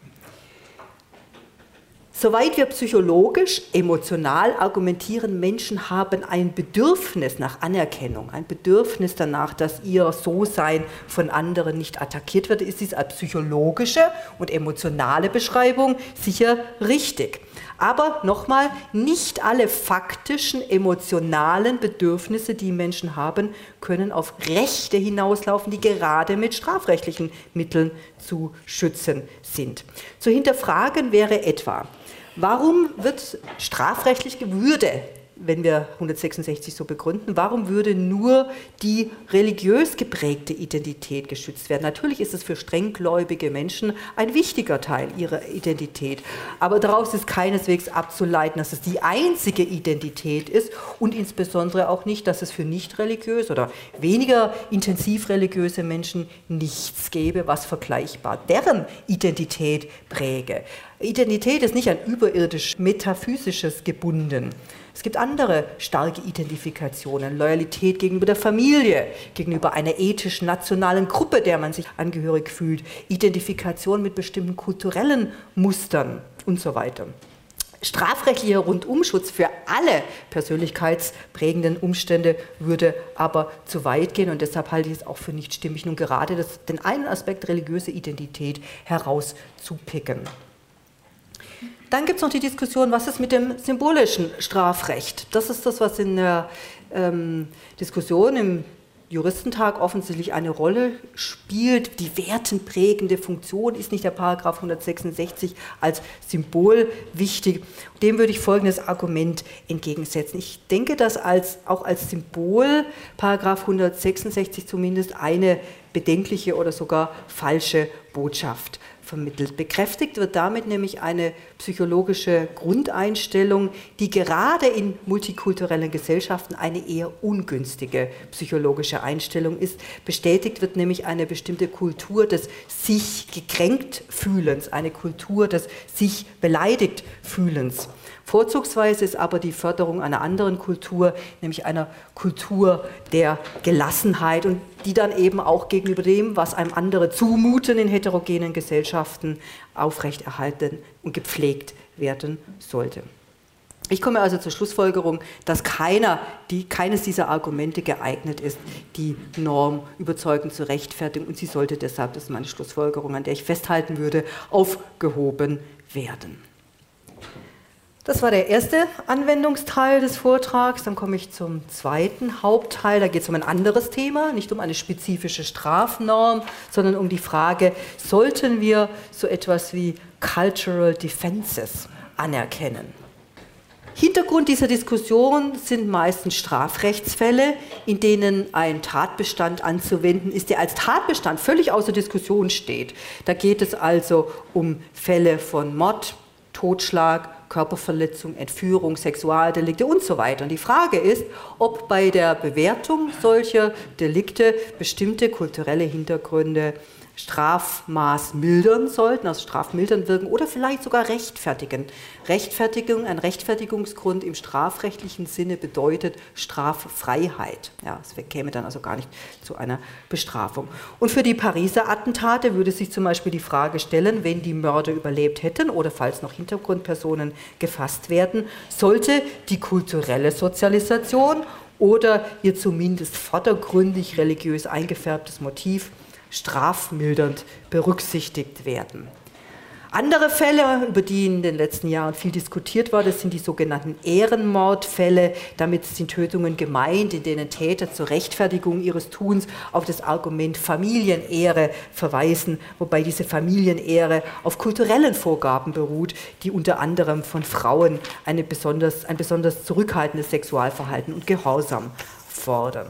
Soweit wir psychologisch, emotional argumentieren, Menschen haben ein Bedürfnis nach Anerkennung, ein Bedürfnis danach, dass ihr So-Sein von anderen nicht attackiert wird, ist dies als psychologische und emotionale Beschreibung sicher richtig. Aber nochmal, nicht alle faktischen, emotionalen Bedürfnisse, die Menschen haben, können auf Rechte hinauslaufen, die gerade mit strafrechtlichen Mitteln zu schützen sind. Zu hinterfragen wäre etwa, warum wird strafrechtlich Würde, wenn wir hundertsechsundsechzig so begründen, warum würde nur die religiös geprägte Identität geschützt werden? Natürlich ist es für strenggläubige Menschen ein wichtiger Teil ihrer Identität, aber daraus ist keineswegs abzuleiten, dass es die einzige Identität ist und insbesondere auch nicht, dass es für nicht religiös oder weniger intensiv religiöse Menschen nichts gäbe, was vergleichbar deren Identität präge. Identität ist nicht ein überirdisch metaphysisches gebunden. Es gibt andere starke Identifikationen, Loyalität gegenüber der Familie, gegenüber einer ethischen, nationalen Gruppe, der man sich angehörig fühlt, Identifikation mit bestimmten kulturellen Mustern und so weiter. Strafrechtlicher Rundumschutz für alle persönlichkeitsprägenden Umstände würde aber zu weit gehen und deshalb halte ich es auch für nicht stimmig, nun gerade das, den einen Aspekt religiöse Identität herauszupicken. Dann gibt es noch die Diskussion, was ist mit dem symbolischen Strafrecht? Das ist das, was in der ähm, Diskussion im Juristentag offensichtlich eine Rolle spielt. Die wertenprägende Funktion ist nicht der Paragraph hundertsechsundsechzig als Symbol wichtig. Dem würde ich folgendes Argument entgegensetzen. Ich denke, dass als, auch als Symbol Paragraph hundertsechsundsechzig zumindest eine bedenkliche oder sogar falsche Botschaft vermittelt. Bekräftigt wird damit nämlich eine psychologische Grundeinstellung, die gerade in multikulturellen Gesellschaften eine eher ungünstige psychologische Einstellung ist. Bestätigt wird nämlich eine bestimmte Kultur des sich gekränkt Fühlens, eine Kultur des sich beleidigt Fühlens. Vorzugsweise ist aber die Förderung einer anderen Kultur, nämlich einer Kultur der Gelassenheit und die dann eben auch gegenüber dem, was einem andere zumuten in heterogenen Gesellschaften, aufrechterhalten und gepflegt werden sollte. Ich komme also zur Schlussfolgerung, dass keiner, die, keines dieser Argumente geeignet ist, die Norm überzeugend zu rechtfertigen und sie sollte deshalb, das ist meine Schlussfolgerung, an der ich festhalten würde, aufgehoben werden. Das war der erste Anwendungsteil des Vortrags. Dann komme ich zum zweiten Hauptteil. Da geht es um ein anderes Thema, nicht um eine spezifische Strafnorm, sondern um die Frage, sollten wir so etwas wie Cultural Defenses anerkennen? Hintergrund dieser Diskussion sind meistens Strafrechtsfälle, in denen ein Tatbestand anzuwenden ist, der als Tatbestand völlig außer Diskussion steht. Da geht es also um Fälle von Mord, Totschlag, Körperverletzung, Entführung, Sexualdelikte und so weiter. Und die Frage ist, ob bei der Bewertung solcher Delikte bestimmte kulturelle Hintergründe Strafmaß mildern sollten, also strafmildern wirken oder vielleicht sogar rechtfertigen. Rechtfertigung, ein Rechtfertigungsgrund im strafrechtlichen Sinne bedeutet Straffreiheit. Ja, es käme dann also gar nicht zu einer Bestrafung. Und für die Pariser Attentate würde sich zum Beispiel die Frage stellen, wenn die Mörder überlebt hätten oder falls noch Hintergrundpersonen gefasst werden, sollte die kulturelle Sozialisation oder ihr zumindest vordergründig religiös eingefärbtes Motiv strafmildernd berücksichtigt werden. Andere Fälle, über die in den letzten Jahren viel diskutiert war, das sind die sogenannten Ehrenmordfälle. Damit sind Tötungen gemeint, in denen Täter zur Rechtfertigung ihres Tuns auf das Argument Familienehre verweisen, wobei diese Familienehre auf kulturellen Vorgaben beruht, die unter anderem von Frauen eine besonders, ein besonders zurückhaltendes Sexualverhalten und Gehorsam fordern.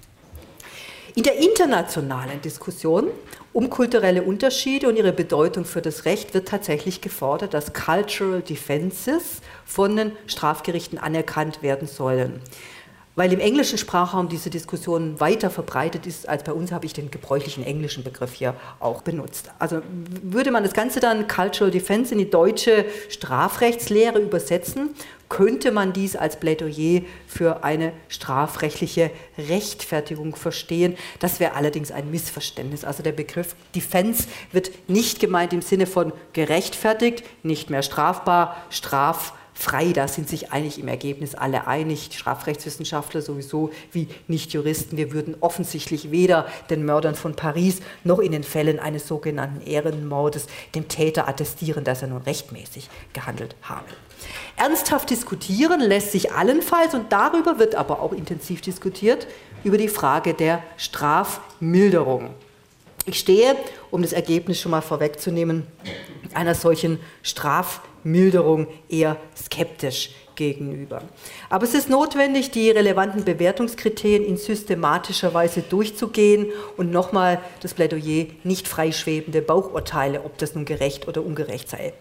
In der internationalen Diskussion um kulturelle Unterschiede und ihre Bedeutung für das Recht wird tatsächlich gefordert, dass Cultural Defenses von den Strafgerichten anerkannt werden sollen. Weil im englischen Sprachraum diese Diskussion weiter verbreitet ist als bei uns, habe ich den gebräuchlichen englischen Begriff hier auch benutzt. Also würde man das Ganze dann Cultural Defense in die deutsche Strafrechtslehre übersetzen, könnte man dies als Plädoyer für eine strafrechtliche Rechtfertigung verstehen. Das wäre allerdings ein Missverständnis. Also der Begriff Defense wird nicht gemeint im Sinne von gerechtfertigt, nicht mehr strafbar, straffrei. Da sind sich eigentlich im Ergebnis alle einig, Strafrechtswissenschaftler sowieso wie Nichtjuristen. Wir würden offensichtlich weder den Mördern von Paris noch in den Fällen eines sogenannten Ehrenmordes dem Täter attestieren, dass er nun rechtmäßig gehandelt habe. Ernsthaft diskutieren lässt sich allenfalls, und darüber wird aber auch intensiv diskutiert, über die Frage der Strafmilderung. Ich stehe, um das Ergebnis schon mal vorwegzunehmen, einer solchen Strafmilderung eher skeptisch gegenüber. Aber es ist notwendig, die relevanten Bewertungskriterien in systematischer Weise durchzugehen und nochmal das Plädoyer, nicht freischwebende Bauchurteile, ob das nun gerecht oder ungerecht sei.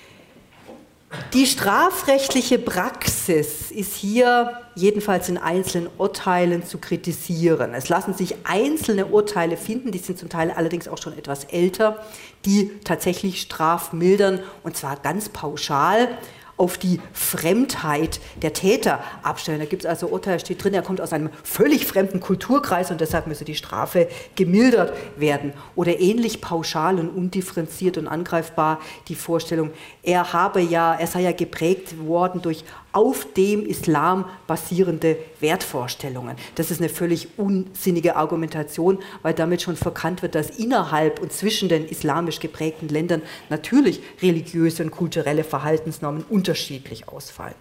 Die strafrechtliche Praxis ist hier jedenfalls in einzelnen Urteilen zu kritisieren. Es lassen sich einzelne Urteile finden, die sind zum Teil allerdings auch schon etwas älter, die tatsächlich strafmildern, und zwar ganz pauschal auf die Fremdheit der Täter abstellen. Da gibt es also Urteil, steht drin, er kommt aus einem völlig fremden Kulturkreis und deshalb müsse die Strafe gemildert werden. Oder ähnlich pauschal und undifferenziert und angreifbar die Vorstellung, er habe ja, er sei ja geprägt worden durch auf dem Islam basierende Wertvorstellungen. Das ist eine völlig unsinnige Argumentation, weil damit schon verkannt wird, dass innerhalb und zwischen den islamisch geprägten Ländern natürlich religiöse und kulturelle Verhaltensnormen unterschiedlich ausfallen.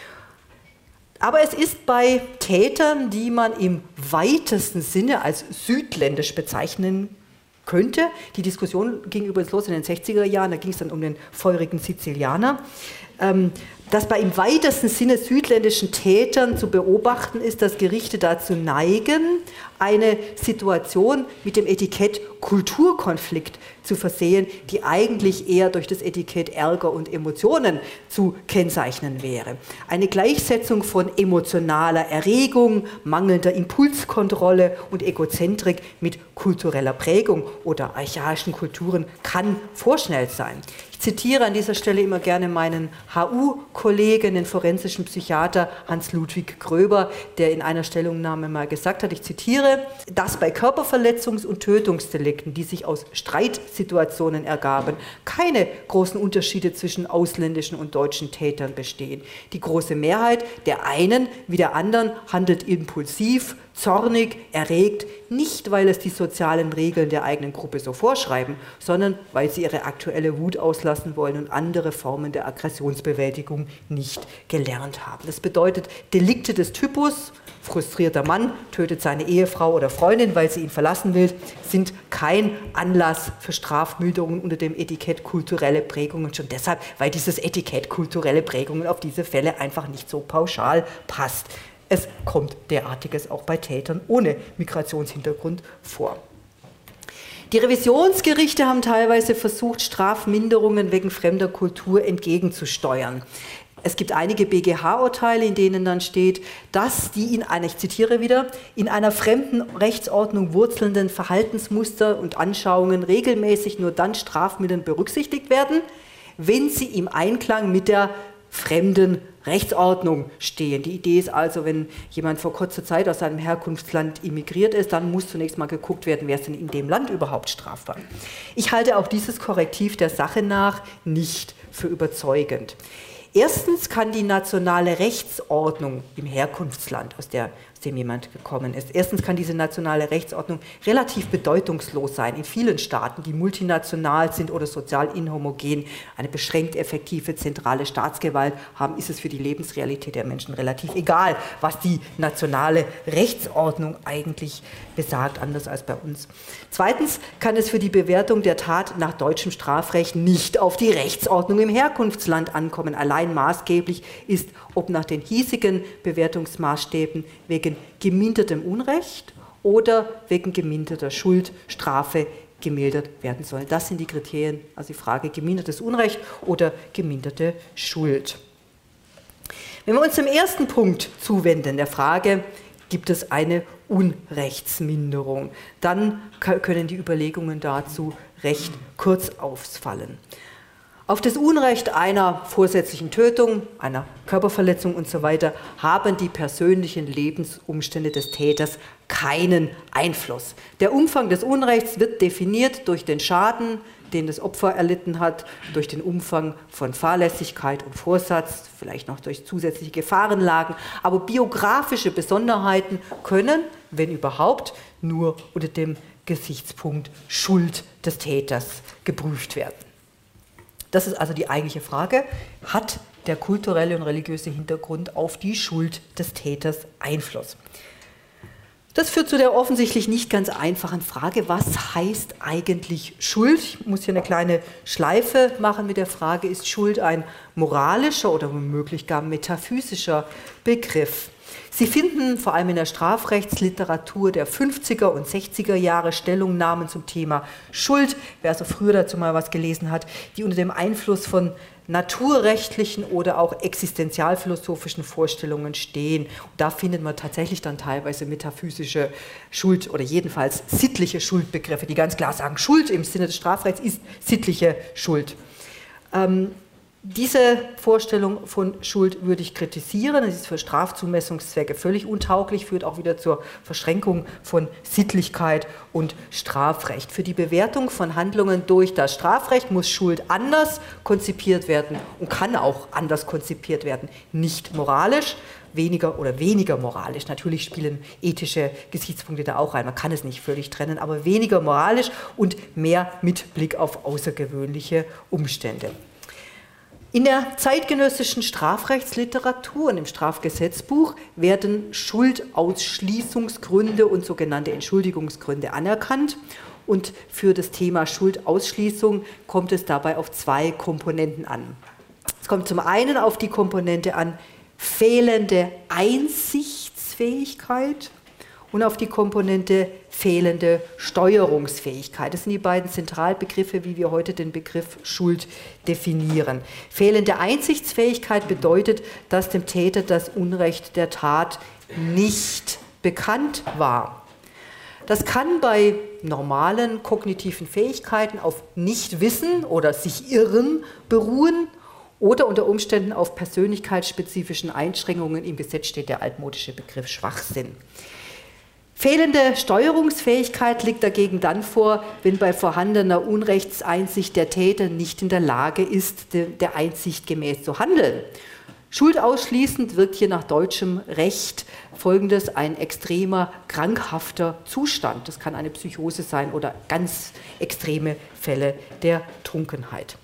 Aber es ist bei Tätern, die man im weitesten Sinne als südländisch bezeichnen könnte, die Diskussion ging übrigens los in den sechziger Jahren, da ging es dann um den feurigen Sizilianer, ähm, dass bei im weitesten Sinne südländischen Tätern zu beobachten ist, dass Gerichte dazu neigen, eine Situation mit dem Etikett Kulturkonflikt zu versehen, die eigentlich eher durch das Etikett Ärger und Emotionen zu kennzeichnen wäre. Eine Gleichsetzung von emotionaler Erregung, mangelnder Impulskontrolle und Egozentrik mit kultureller Prägung oder archaischen Kulturen kann vorschnell sein. Ich zitiere an dieser Stelle immer gerne meinen H U-Kollegen, den forensischen Psychiater Hans-Ludwig Gröber, der in einer Stellungnahme mal gesagt hat, ich zitiere, dass bei Körperverletzungs- und Tötungsdelikten, die sich aus Streitsituationen ergaben, keine großen Unterschiede zwischen ausländischen und deutschen Tätern bestehen. Die große Mehrheit der einen wie der anderen handelt impulsiv, zornig, erregt, nicht weil es die sozialen Regeln der eigenen Gruppe so vorschreiben, sondern weil sie ihre aktuelle Wut auslassen wollen und andere Formen der Aggressionsbewältigung nicht gelernt haben. Das bedeutet Delikte des Typus, frustrierter Mann tötet seine Ehefrau oder Freundin, weil sie ihn verlassen will, sind kein Anlass für Strafmilderung unter dem Etikett kulturelle Prägungen, schon deshalb, weil dieses Etikett kulturelle Prägungen auf diese Fälle einfach nicht so pauschal passt. Es kommt derartiges auch bei Tätern ohne Migrationshintergrund vor. Die Revisionsgerichte haben teilweise versucht, Strafminderungen wegen fremder Kultur entgegenzusteuern. Es gibt einige B G H-Urteile, in denen dann steht, dass die in einer, ich zitiere wieder, in einer fremden Rechtsordnung wurzelnden Verhaltensmuster und Anschauungen regelmäßig nur dann strafmildernd berücksichtigt werden, wenn sie im Einklang mit der fremden Rechtsordnung stehen. Die Idee ist also, wenn jemand vor kurzer Zeit aus seinem Herkunftsland immigriert ist, dann muss zunächst mal geguckt werden, wer ist denn in dem Land überhaupt strafbar. Ich halte auch dieses Korrektiv der Sache nach nicht für überzeugend. Erstens kann die nationale Rechtsordnung im Herkunftsland, aus, der, aus dem jemand gekommen ist, erstens kann diese nationale Rechtsordnung relativ bedeutungslos sein. In vielen Staaten, die multinational sind oder sozial inhomogen, eine beschränkt effektive zentrale Staatsgewalt haben, ist es für die Lebensrealität der Menschen relativ egal, was die nationale Rechtsordnung eigentlich besagt, anders als bei uns. Zweitens kann es für die Bewertung der Tat nach deutschem Strafrecht nicht auf die Rechtsordnung im Herkunftsland ankommen. Allein maßgeblich ist, ob nach den hiesigen Bewertungsmaßstäben wegen gemindertem Unrecht oder wegen geminderter Schuld Strafe gemildert werden soll. Das sind die Kriterien, also die Frage gemindertes Unrecht oder geminderte Schuld. Wenn wir uns dem ersten Punkt zuwenden, der Frage, gibt es eine Unrechtsminderung, dann können die Überlegungen dazu recht kurz ausfallen. Auf das Unrecht einer vorsätzlichen Tötung, einer Körperverletzung und so weiter haben die persönlichen Lebensumstände des Täters keinen Einfluss. Der Umfang des Unrechts wird definiert durch den Schaden, den das Opfer erlitten hat, durch den Umfang von Fahrlässigkeit und Vorsatz, vielleicht noch durch zusätzliche Gefahrenlagen. Aber biografische Besonderheiten können, wenn überhaupt, nur unter dem Gesichtspunkt Schuld des Täters geprüft werden. Das ist also die eigentliche Frage, hat der kulturelle und religiöse Hintergrund auf die Schuld des Täters Einfluss? Das führt zu der offensichtlich nicht ganz einfachen Frage, was heißt eigentlich Schuld? Ich muss hier eine kleine Schleife machen mit der Frage, ist Schuld ein moralischer oder womöglich gar metaphysischer Begriff? Sie finden vor allem in der Strafrechtsliteratur der fünfziger und sechziger Jahre Stellungnahmen zum Thema Schuld, wer also früher dazu mal was gelesen hat, die unter dem Einfluss von naturrechtlichen oder auch existenzialphilosophischen Vorstellungen stehen. Und da findet man tatsächlich dann teilweise metaphysische Schuld oder jedenfalls sittliche Schuldbegriffe, die ganz klar sagen, Schuld im Sinne des Strafrechts ist sittliche Schuld. Ähm, Diese Vorstellung von Schuld würde ich kritisieren. Es ist für Strafzumessungszwecke völlig untauglich, führt auch wieder zur Verschränkung von Sittlichkeit und Strafrecht. Für die Bewertung von Handlungen durch das Strafrecht muss Schuld anders konzipiert werden und kann auch anders konzipiert werden, nicht moralisch, weniger oder weniger moralisch. Natürlich spielen ethische Gesichtspunkte da auch rein, man kann es nicht völlig trennen, aber weniger moralisch und mehr mit Blick auf außergewöhnliche Umstände. In der zeitgenössischen Strafrechtsliteratur und im Strafgesetzbuch werden Schuldausschließungsgründe und sogenannte Entschuldigungsgründe anerkannt. Und für das Thema Schuldausschließung kommt es dabei auf zwei Komponenten an. Es kommt zum einen auf die Komponente an fehlende Einsichtsfähigkeit und auf die Komponente fehlende Steuerungsfähigkeit. Das sind die beiden Zentralbegriffe, wie wir heute den Begriff Schuld definieren. Fehlende Einsichtsfähigkeit bedeutet, dass dem Täter das Unrecht der Tat nicht bekannt war. Das kann bei normalen kognitiven Fähigkeiten auf Nichtwissen oder sich irren beruhen oder unter Umständen auf persönlichkeitsspezifischen Einschränkungen. Im Gesetz steht der altmodische Begriff Schwachsinn. Fehlende Steuerungsfähigkeit liegt dagegen dann vor, wenn bei vorhandener Unrechtseinsicht der Täter nicht in der Lage ist, der Einsicht gemäß zu handeln. Schuldausschließend wirkt hier nach deutschem Recht Folgendes: ein extremer, krankhafter Zustand. Das kann eine Psychose sein oder ganz extreme Fälle der Trunkenheit.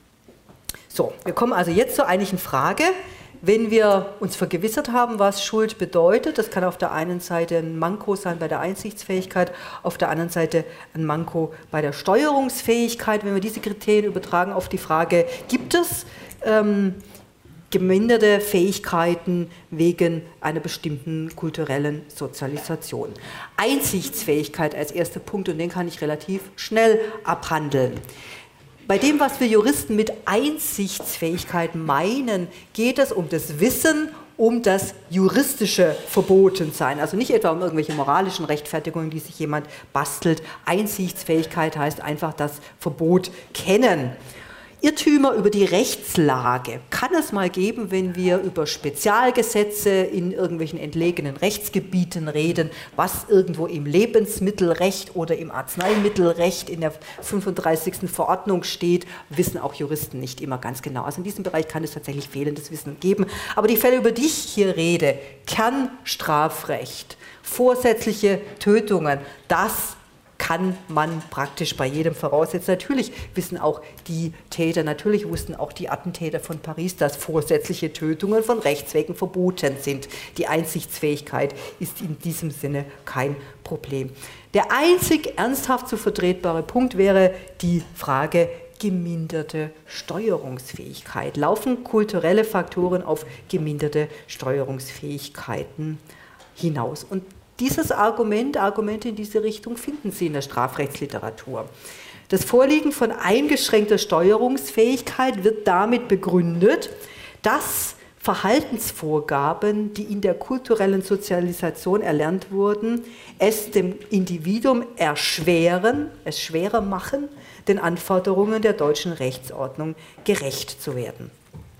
So, wir kommen also jetzt zur eigentlichen Frage. Wenn wir uns vergewissert haben, was Schuld bedeutet, das kann auf der einen Seite ein Manko sein bei der Einsichtsfähigkeit, auf der anderen Seite ein Manko bei der Steuerungsfähigkeit. Wenn wir diese Kriterien übertragen auf die Frage, gibt es ähm, geminderte Fähigkeiten wegen einer bestimmten kulturellen Sozialisation. Einsichtsfähigkeit als erster Punkt, und den kann ich relativ schnell abhandeln. Bei dem, was wir Juristen mit Einsichtsfähigkeit meinen, geht es um das Wissen, um das juristische Verbotensein. Also nicht etwa um irgendwelche moralischen Rechtfertigungen, die sich jemand bastelt. Einsichtsfähigkeit heißt einfach das Verbot kennen. Irrtümer über die Rechtslage kann es mal geben, wenn wir über Spezialgesetze in irgendwelchen entlegenen Rechtsgebieten reden, was irgendwo im Lebensmittelrecht oder im Arzneimittelrecht in der fünfunddreißigsten Verordnung steht, wissen auch Juristen nicht immer ganz genau. Also in diesem Bereich kann es tatsächlich fehlendes Wissen geben. Aber die Fälle, über die ich hier rede, Kernstrafrecht, vorsätzliche Tötungen, das kann man praktisch bei jedem voraussetzen. Natürlich wissen auch die Täter, natürlich wussten auch die Attentäter von Paris, dass vorsätzliche Tötungen von Rechtswegen verboten sind. Die Einsichtsfähigkeit ist in diesem Sinne kein Problem. Der einzig ernsthaft zu vertretbare Punkt wäre die Frage geminderte Steuerungsfähigkeit. Laufen kulturelle Faktoren auf geminderte Steuerungsfähigkeiten hinaus? Und Dieses Argument, Argumente in diese Richtung finden Sie in der Strafrechtsliteratur. Das Vorliegen von eingeschränkter Steuerungsfähigkeit wird damit begründet, dass Verhaltensvorgaben, die in der kulturellen Sozialisation erlernt wurden, es dem Individuum erschweren, es schwerer machen, den Anforderungen der deutschen Rechtsordnung gerecht zu werden.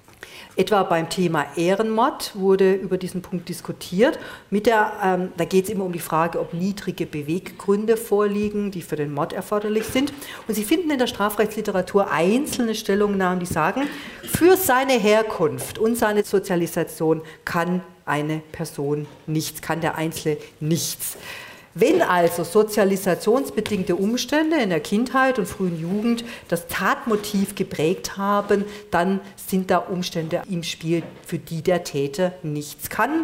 Etwa beim Thema Ehrenmord wurde über diesen Punkt diskutiert. Mit der, ähm, da geht es immer um die Frage, ob niedrige Beweggründe vorliegen, die für den Mord erforderlich sind. Und Sie finden in der Strafrechtsliteratur einzelne Stellungnahmen, die sagen, für seine Herkunft und seine Sozialisation kann eine Person nichts, kann der Einzelne nichts. Wenn also sozialisationsbedingte Umstände in der Kindheit und frühen Jugend das Tatmotiv geprägt haben, dann sind da Umstände im Spiel, für die der Täter nichts kann.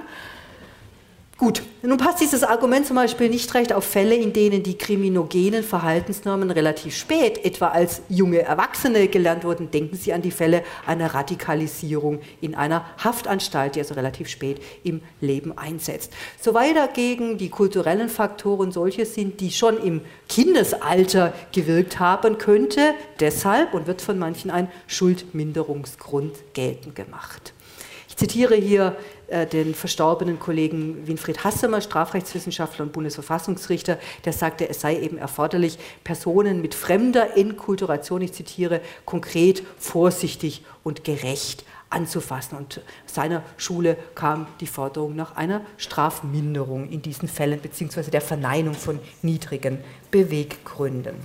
Gut, nun passt dieses Argument zum Beispiel nicht recht auf Fälle, in denen die kriminogenen Verhaltensnormen relativ spät, etwa als junge Erwachsene, gelernt wurden. Denken Sie an die Fälle einer Radikalisierung in einer Haftanstalt, die also relativ spät im Leben einsetzt. Soweit dagegen die kulturellen Faktoren solche sind, die schon im Kindesalter gewirkt haben, könnte deshalb und wird von manchen ein Schuldminderungsgrund geltend gemacht. Ich zitiere hier äh, den verstorbenen Kollegen Winfried Hassemer, Strafrechtswissenschaftler und Bundesverfassungsrichter, der sagte, es sei eben erforderlich, Personen mit fremder Enkulturation, ich zitiere, konkret, vorsichtig und gerecht anzufassen. Und seiner Schule kam die Forderung nach einer Strafminderung in diesen Fällen, beziehungsweise der Verneinung von niedrigen Beweggründen.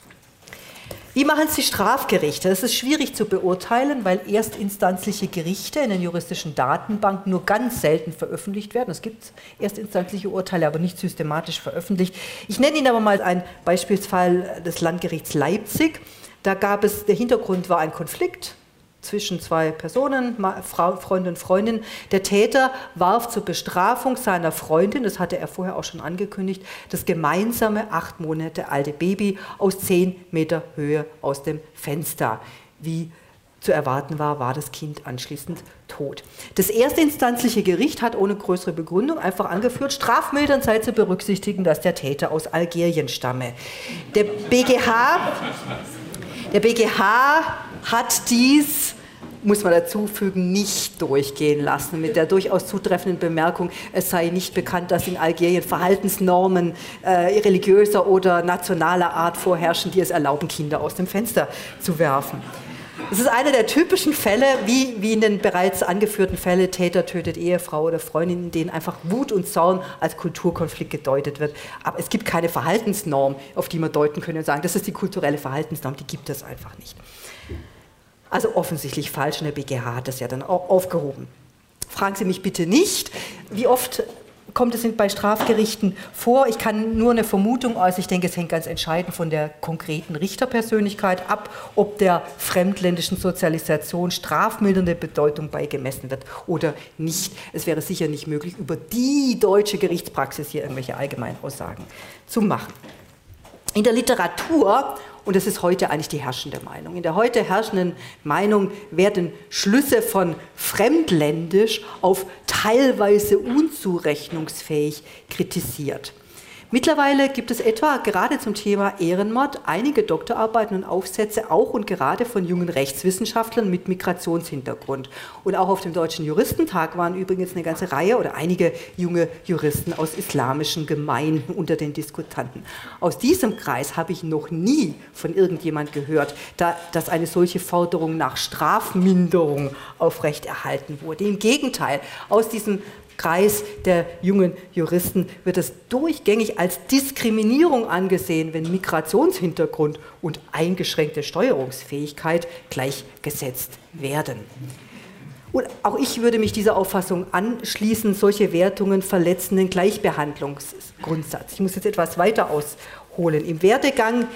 Wie machen es die Strafgerichte? Das ist schwierig zu beurteilen, weil erstinstanzliche Gerichte in den juristischen Datenbanken nur ganz selten veröffentlicht werden. Es gibt erstinstanzliche Urteile, aber nicht systematisch veröffentlicht. Ich nenne Ihnen aber mal einen Beispielsfall des Landgerichts Leipzig. Da gab es, der Hintergrund war ein Konflikt zwischen zwei Personen, Freund und Freundin. Der Täter warf zur Bestrafung seiner Freundin, das hatte er vorher auch schon angekündigt, das gemeinsame acht Monate alte Baby aus zehn Meter Höhe aus dem Fenster. Wie zu erwarten war, war das Kind anschließend tot. Das erstinstanzliche Gericht hat ohne größere Begründung einfach angeführt, strafmildernd sei zu berücksichtigen, dass der Täter aus Algerien stamme. Der B G H, der B G H hat dies, muss man dazu fügen, nicht durchgehen lassen, mit der durchaus zutreffenden Bemerkung, es sei nicht bekannt, dass in Algerien Verhaltensnormen äh, religiöser oder nationaler Art vorherrschen, die es erlauben, Kinder aus dem Fenster zu werfen. Es ist einer der typischen Fälle, wie, wie in den bereits angeführten Fällen, Täter tötet Ehefrau oder Freundin, in denen einfach Wut und Zorn als Kulturkonflikt gedeutet wird. Aber es gibt keine Verhaltensnorm, auf die man deuten könnte und sagen, das ist die kulturelle Verhaltensnorm, die gibt es einfach nicht. Also offensichtlich falsch, und der B G H hat das ja dann auch aufgehoben. Fragen Sie mich bitte nicht, wie oft kommt es bei Strafgerichten vor. Ich kann nur eine Vermutung äußern. Ich denke, es hängt ganz entscheidend von der konkreten Richterpersönlichkeit ab, ob der fremdländischen Sozialisation strafmildernde Bedeutung beigemessen wird oder nicht. Es wäre sicher nicht möglich, über die deutsche Gerichtspraxis hier irgendwelche Allgemeinaussagen zu machen. In der Literatur, und das ist heute eigentlich die herrschende Meinung, in der heute herrschenden Meinung werden Schlüsse von fremdländisch auf teilweise unzurechnungsfähig kritisiert. Mittlerweile gibt es etwa gerade zum Thema Ehrenmord einige Doktorarbeiten und Aufsätze, auch und gerade von jungen Rechtswissenschaftlern mit Migrationshintergrund. Und auch auf dem Deutschen Juristentag waren übrigens eine ganze Reihe oder einige junge Juristen aus islamischen Gemeinden unter den Diskutanten. Aus diesem Kreis habe ich noch nie von irgendjemand gehört, da, dass eine solche Forderung nach Strafminderung aufrechterhalten wurde. Im Gegenteil, aus diesem Kreis der jungen Juristen wird es durchgängig als Diskriminierung angesehen, wenn Migrationshintergrund und eingeschränkte Steuerungsfähigkeit gleichgesetzt werden. Und auch ich würde mich dieser Auffassung anschließen, solche Wertungen verletzen den Gleichbehandlungsgrundsatz. Ich muss jetzt etwas weiter ausholen. Im Werdegang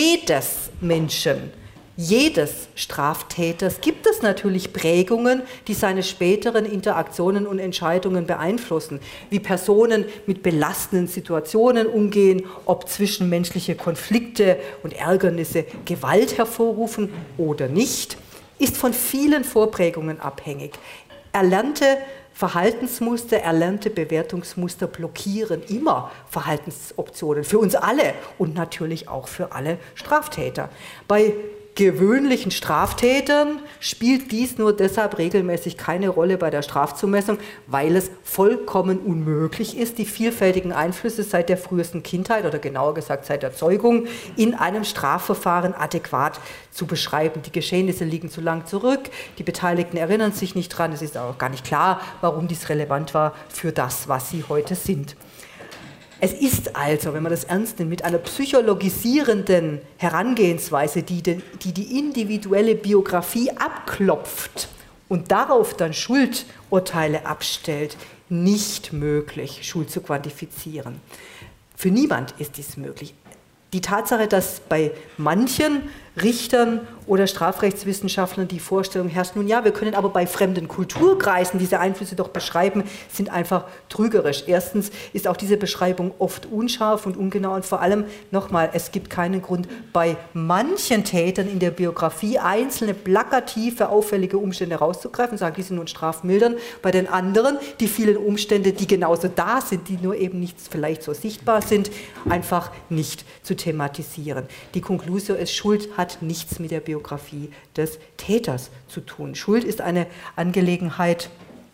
jedes Menschen, jedes Straftäters gibt es natürlich Prägungen, die seine späteren Interaktionen und Entscheidungen beeinflussen, wie Personen mit belastenden Situationen umgehen, ob zwischenmenschliche Konflikte und Ärgernisse Gewalt hervorrufen oder nicht, ist von vielen Vorprägungen abhängig. Erlernte Verhaltensmuster, erlernte Bewertungsmuster blockieren immer Verhaltensoptionen für uns alle und natürlich auch für alle Straftäter. Bei gewöhnlichen Straftätern spielt dies nur deshalb regelmäßig keine Rolle bei der Strafzumessung, weil es vollkommen unmöglich ist, die vielfältigen Einflüsse seit der frühesten Kindheit oder genauer gesagt seit der Zeugung in einem Strafverfahren adäquat zu beschreiben. Die Geschehnisse liegen zu lang zurück, die Beteiligten erinnern sich nicht dran, es ist auch gar nicht klar, warum dies relevant war für das, was sie heute sind. Es ist also, wenn man das ernst nimmt, mit einer psychologisierenden Herangehensweise, die, den, die die individuelle Biografie abklopft und darauf dann Schuldurteile abstellt, nicht möglich, Schuld zu quantifizieren. Für niemand ist dies möglich. Die Tatsache, dass bei manchen Richtern oder Strafrechtswissenschaftlern die Vorstellung herrscht, nun ja, wir können aber bei fremden Kulturkreisen diese Einflüsse doch beschreiben, sind einfach trügerisch. Erstens ist auch diese Beschreibung oft unscharf und ungenau und vor allem, nochmal, es gibt keinen Grund, bei manchen Tätern in der Biografie einzelne plakative, auffällige Umstände rauszugreifen, sagen, die sind nun strafmildern, bei den anderen, die vielen Umstände, die genauso da sind, die nur eben nicht vielleicht so sichtbar sind, einfach nicht zu thematisieren. Die Konklusio ist, Schuld hat nichts mit der Biografie des Täters zu tun. Schuld ist eine Angelegenheit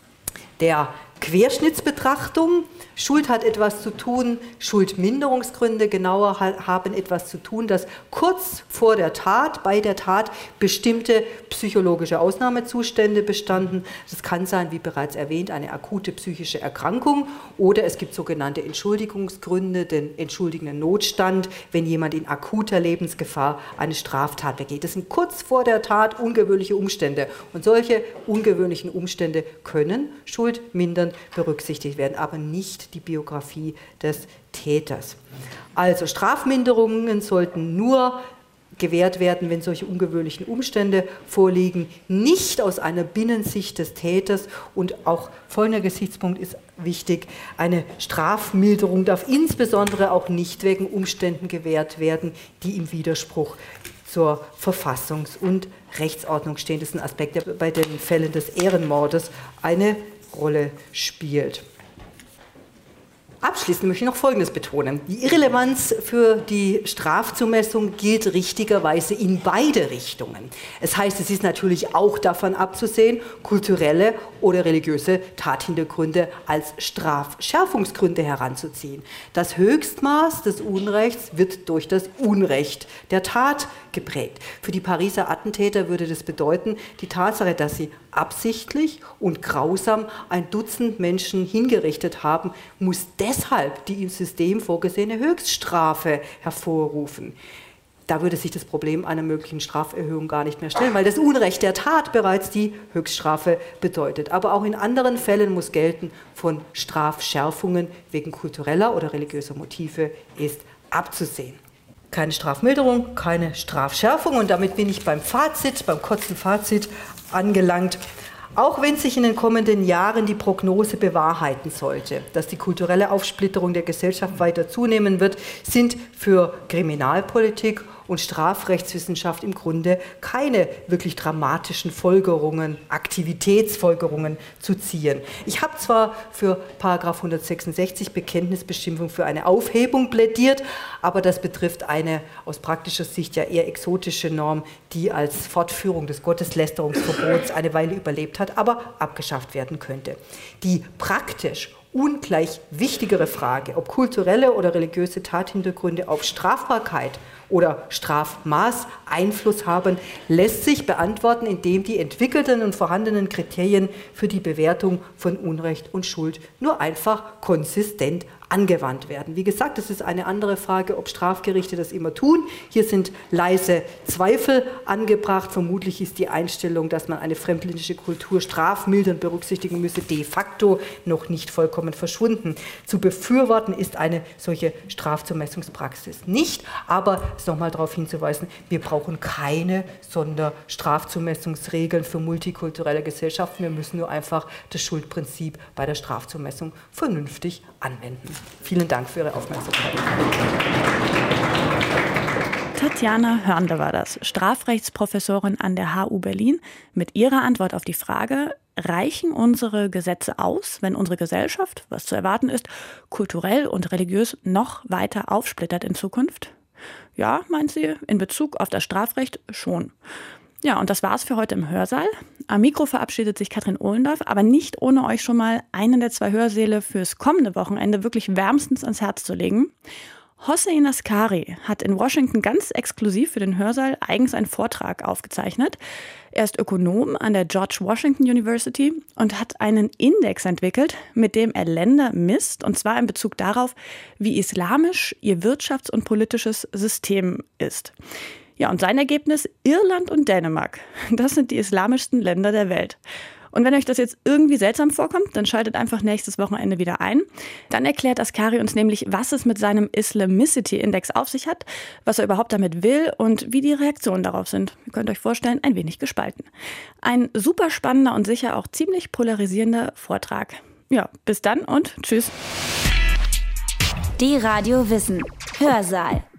der Querschnittsbetrachtung. Schuld hat etwas zu tun, Schuldminderungsgründe genauer haben etwas zu tun, dass kurz vor der Tat, bei der Tat bestimmte psychologische Ausnahmezustände bestanden. Das kann sein, wie bereits erwähnt, eine akute psychische Erkrankung oder es gibt sogenannte Entschuldigungsgründe, den entschuldigenden Notstand, wenn jemand in akuter Lebensgefahr eine Straftat begeht. Das sind kurz vor der Tat ungewöhnliche Umstände und solche ungewöhnlichen Umstände können schuldmindernd berücksichtigt werden, aber nicht die Biografie des Täters. Also Strafminderungen sollten nur gewährt werden, wenn solche ungewöhnlichen Umstände vorliegen, nicht aus einer Binnensicht des Täters und auch folgender Gesichtspunkt ist wichtig, eine Strafmilderung darf insbesondere auch nicht wegen Umständen gewährt werden, die im Widerspruch zur Verfassungs- und Rechtsordnung stehen. Das ist ein Aspekt, der bei den Fällen des Ehrenmordes eine Rolle spielt. Abschließend möchte ich noch Folgendes betonen. Die Irrelevanz für die Strafzumessung gilt richtigerweise in beide Richtungen. Es heißt, es ist natürlich auch davon abzusehen, kulturelle oder religiöse Tathintergründe als Strafschärfungsgründe heranzuziehen. Das Höchstmaß des Unrechts wird durch das Unrecht der Tat geprägt. Für die Pariser Attentäter würde das bedeuten, die Tatsache, dass sie absichtlich und grausam ein Dutzend Menschen hingerichtet haben, muss deshalb die im System vorgesehene Höchststrafe hervorrufen. Da würde sich das Problem einer möglichen Straferhöhung gar nicht mehr stellen, weil das Unrecht der Tat bereits die Höchststrafe bedeutet. Aber auch in anderen Fällen muss gelten, von Strafschärfungen wegen kultureller oder religiöser Motive ist abzusehen. Keine Strafmilderung, keine Strafschärfung. Und damit bin ich beim Fazit, beim kurzen Fazit angelangt. Auch wenn sich in den kommenden Jahren die Prognose bewahrheiten sollte, dass die kulturelle Aufsplitterung der Gesellschaft weiter zunehmen wird, sind für Kriminalpolitik und Strafrechtswissenschaft im Grunde keine wirklich dramatischen Folgerungen, Aktivitätsfolgerungen zu ziehen. Ich habe zwar für Paragraph hundertsechsundsechzig Bekenntnisbestimmung für eine Aufhebung plädiert, aber das betrifft eine aus praktischer Sicht ja eher exotische Norm, die als Fortführung des Gotteslästerungsverbots eine Weile überlebt hat, aber abgeschafft werden könnte. Die praktisch ungleich wichtigere Frage, ob kulturelle oder religiöse Tathintergründe auf Strafbarkeit oder Strafmaß Einfluss haben, lässt sich beantworten, indem die entwickelten und vorhandenen Kriterien für die Bewertung von Unrecht und Schuld nur einfach konsistent angewandt werden. Wie gesagt, es ist eine andere Frage, ob Strafgerichte das immer tun. Hier sind leise Zweifel angebracht. Vermutlich ist die Einstellung, dass man eine fremdländische Kultur strafmildernd berücksichtigen müsse, de facto noch nicht vollkommen verschwunden. Zu befürworten ist eine solche Strafzumessungspraxis nicht, aber es nochmal darauf hinzuweisen, wir brauchen keine Sonderstrafzumessungsregeln für multikulturelle Gesellschaften. Wir müssen nur einfach das Schuldprinzip bei der Strafzumessung vernünftig anwenden. Vielen Dank für Ihre Aufmerksamkeit. Tatjana Hörnle war das, Strafrechtsprofessorin an der H U Berlin, mit ihrer Antwort auf die Frage: Reichen unsere Gesetze aus, wenn unsere Gesellschaft, was zu erwarten ist, kulturell und religiös noch weiter aufsplittert in Zukunft? Ja, meint sie, in Bezug auf das Strafrecht schon. Ja, und das war's für heute im Hörsaal. Am Mikro verabschiedet sich Katrin Ohlendorf, aber nicht ohne euch schon mal einen der zwei Hörsäle fürs kommende Wochenende wirklich wärmstens ans Herz zu legen. Hossein Askari hat in Washington ganz exklusiv für den Hörsaal eigens einen Vortrag aufgezeichnet. Er ist Ökonom an der George Washington University und hat einen Index entwickelt, mit dem er Länder misst, und zwar in Bezug darauf, wie islamisch ihr wirtschafts- und politisches System ist. Ja, und sein Ergebnis: Irland und Dänemark. Das sind die islamischsten Länder der Welt. Und wenn euch das jetzt irgendwie seltsam vorkommt, dann schaltet einfach nächstes Wochenende wieder ein. Dann erklärt Askari uns nämlich, was es mit seinem Islamicity-Index auf sich hat, was er überhaupt damit will und wie die Reaktionen darauf sind. Ihr könnt euch vorstellen, ein wenig gespalten. Ein super spannender und sicher auch ziemlich polarisierender Vortrag. Ja, bis dann und tschüss. Die Radio Wissen Hörsaal.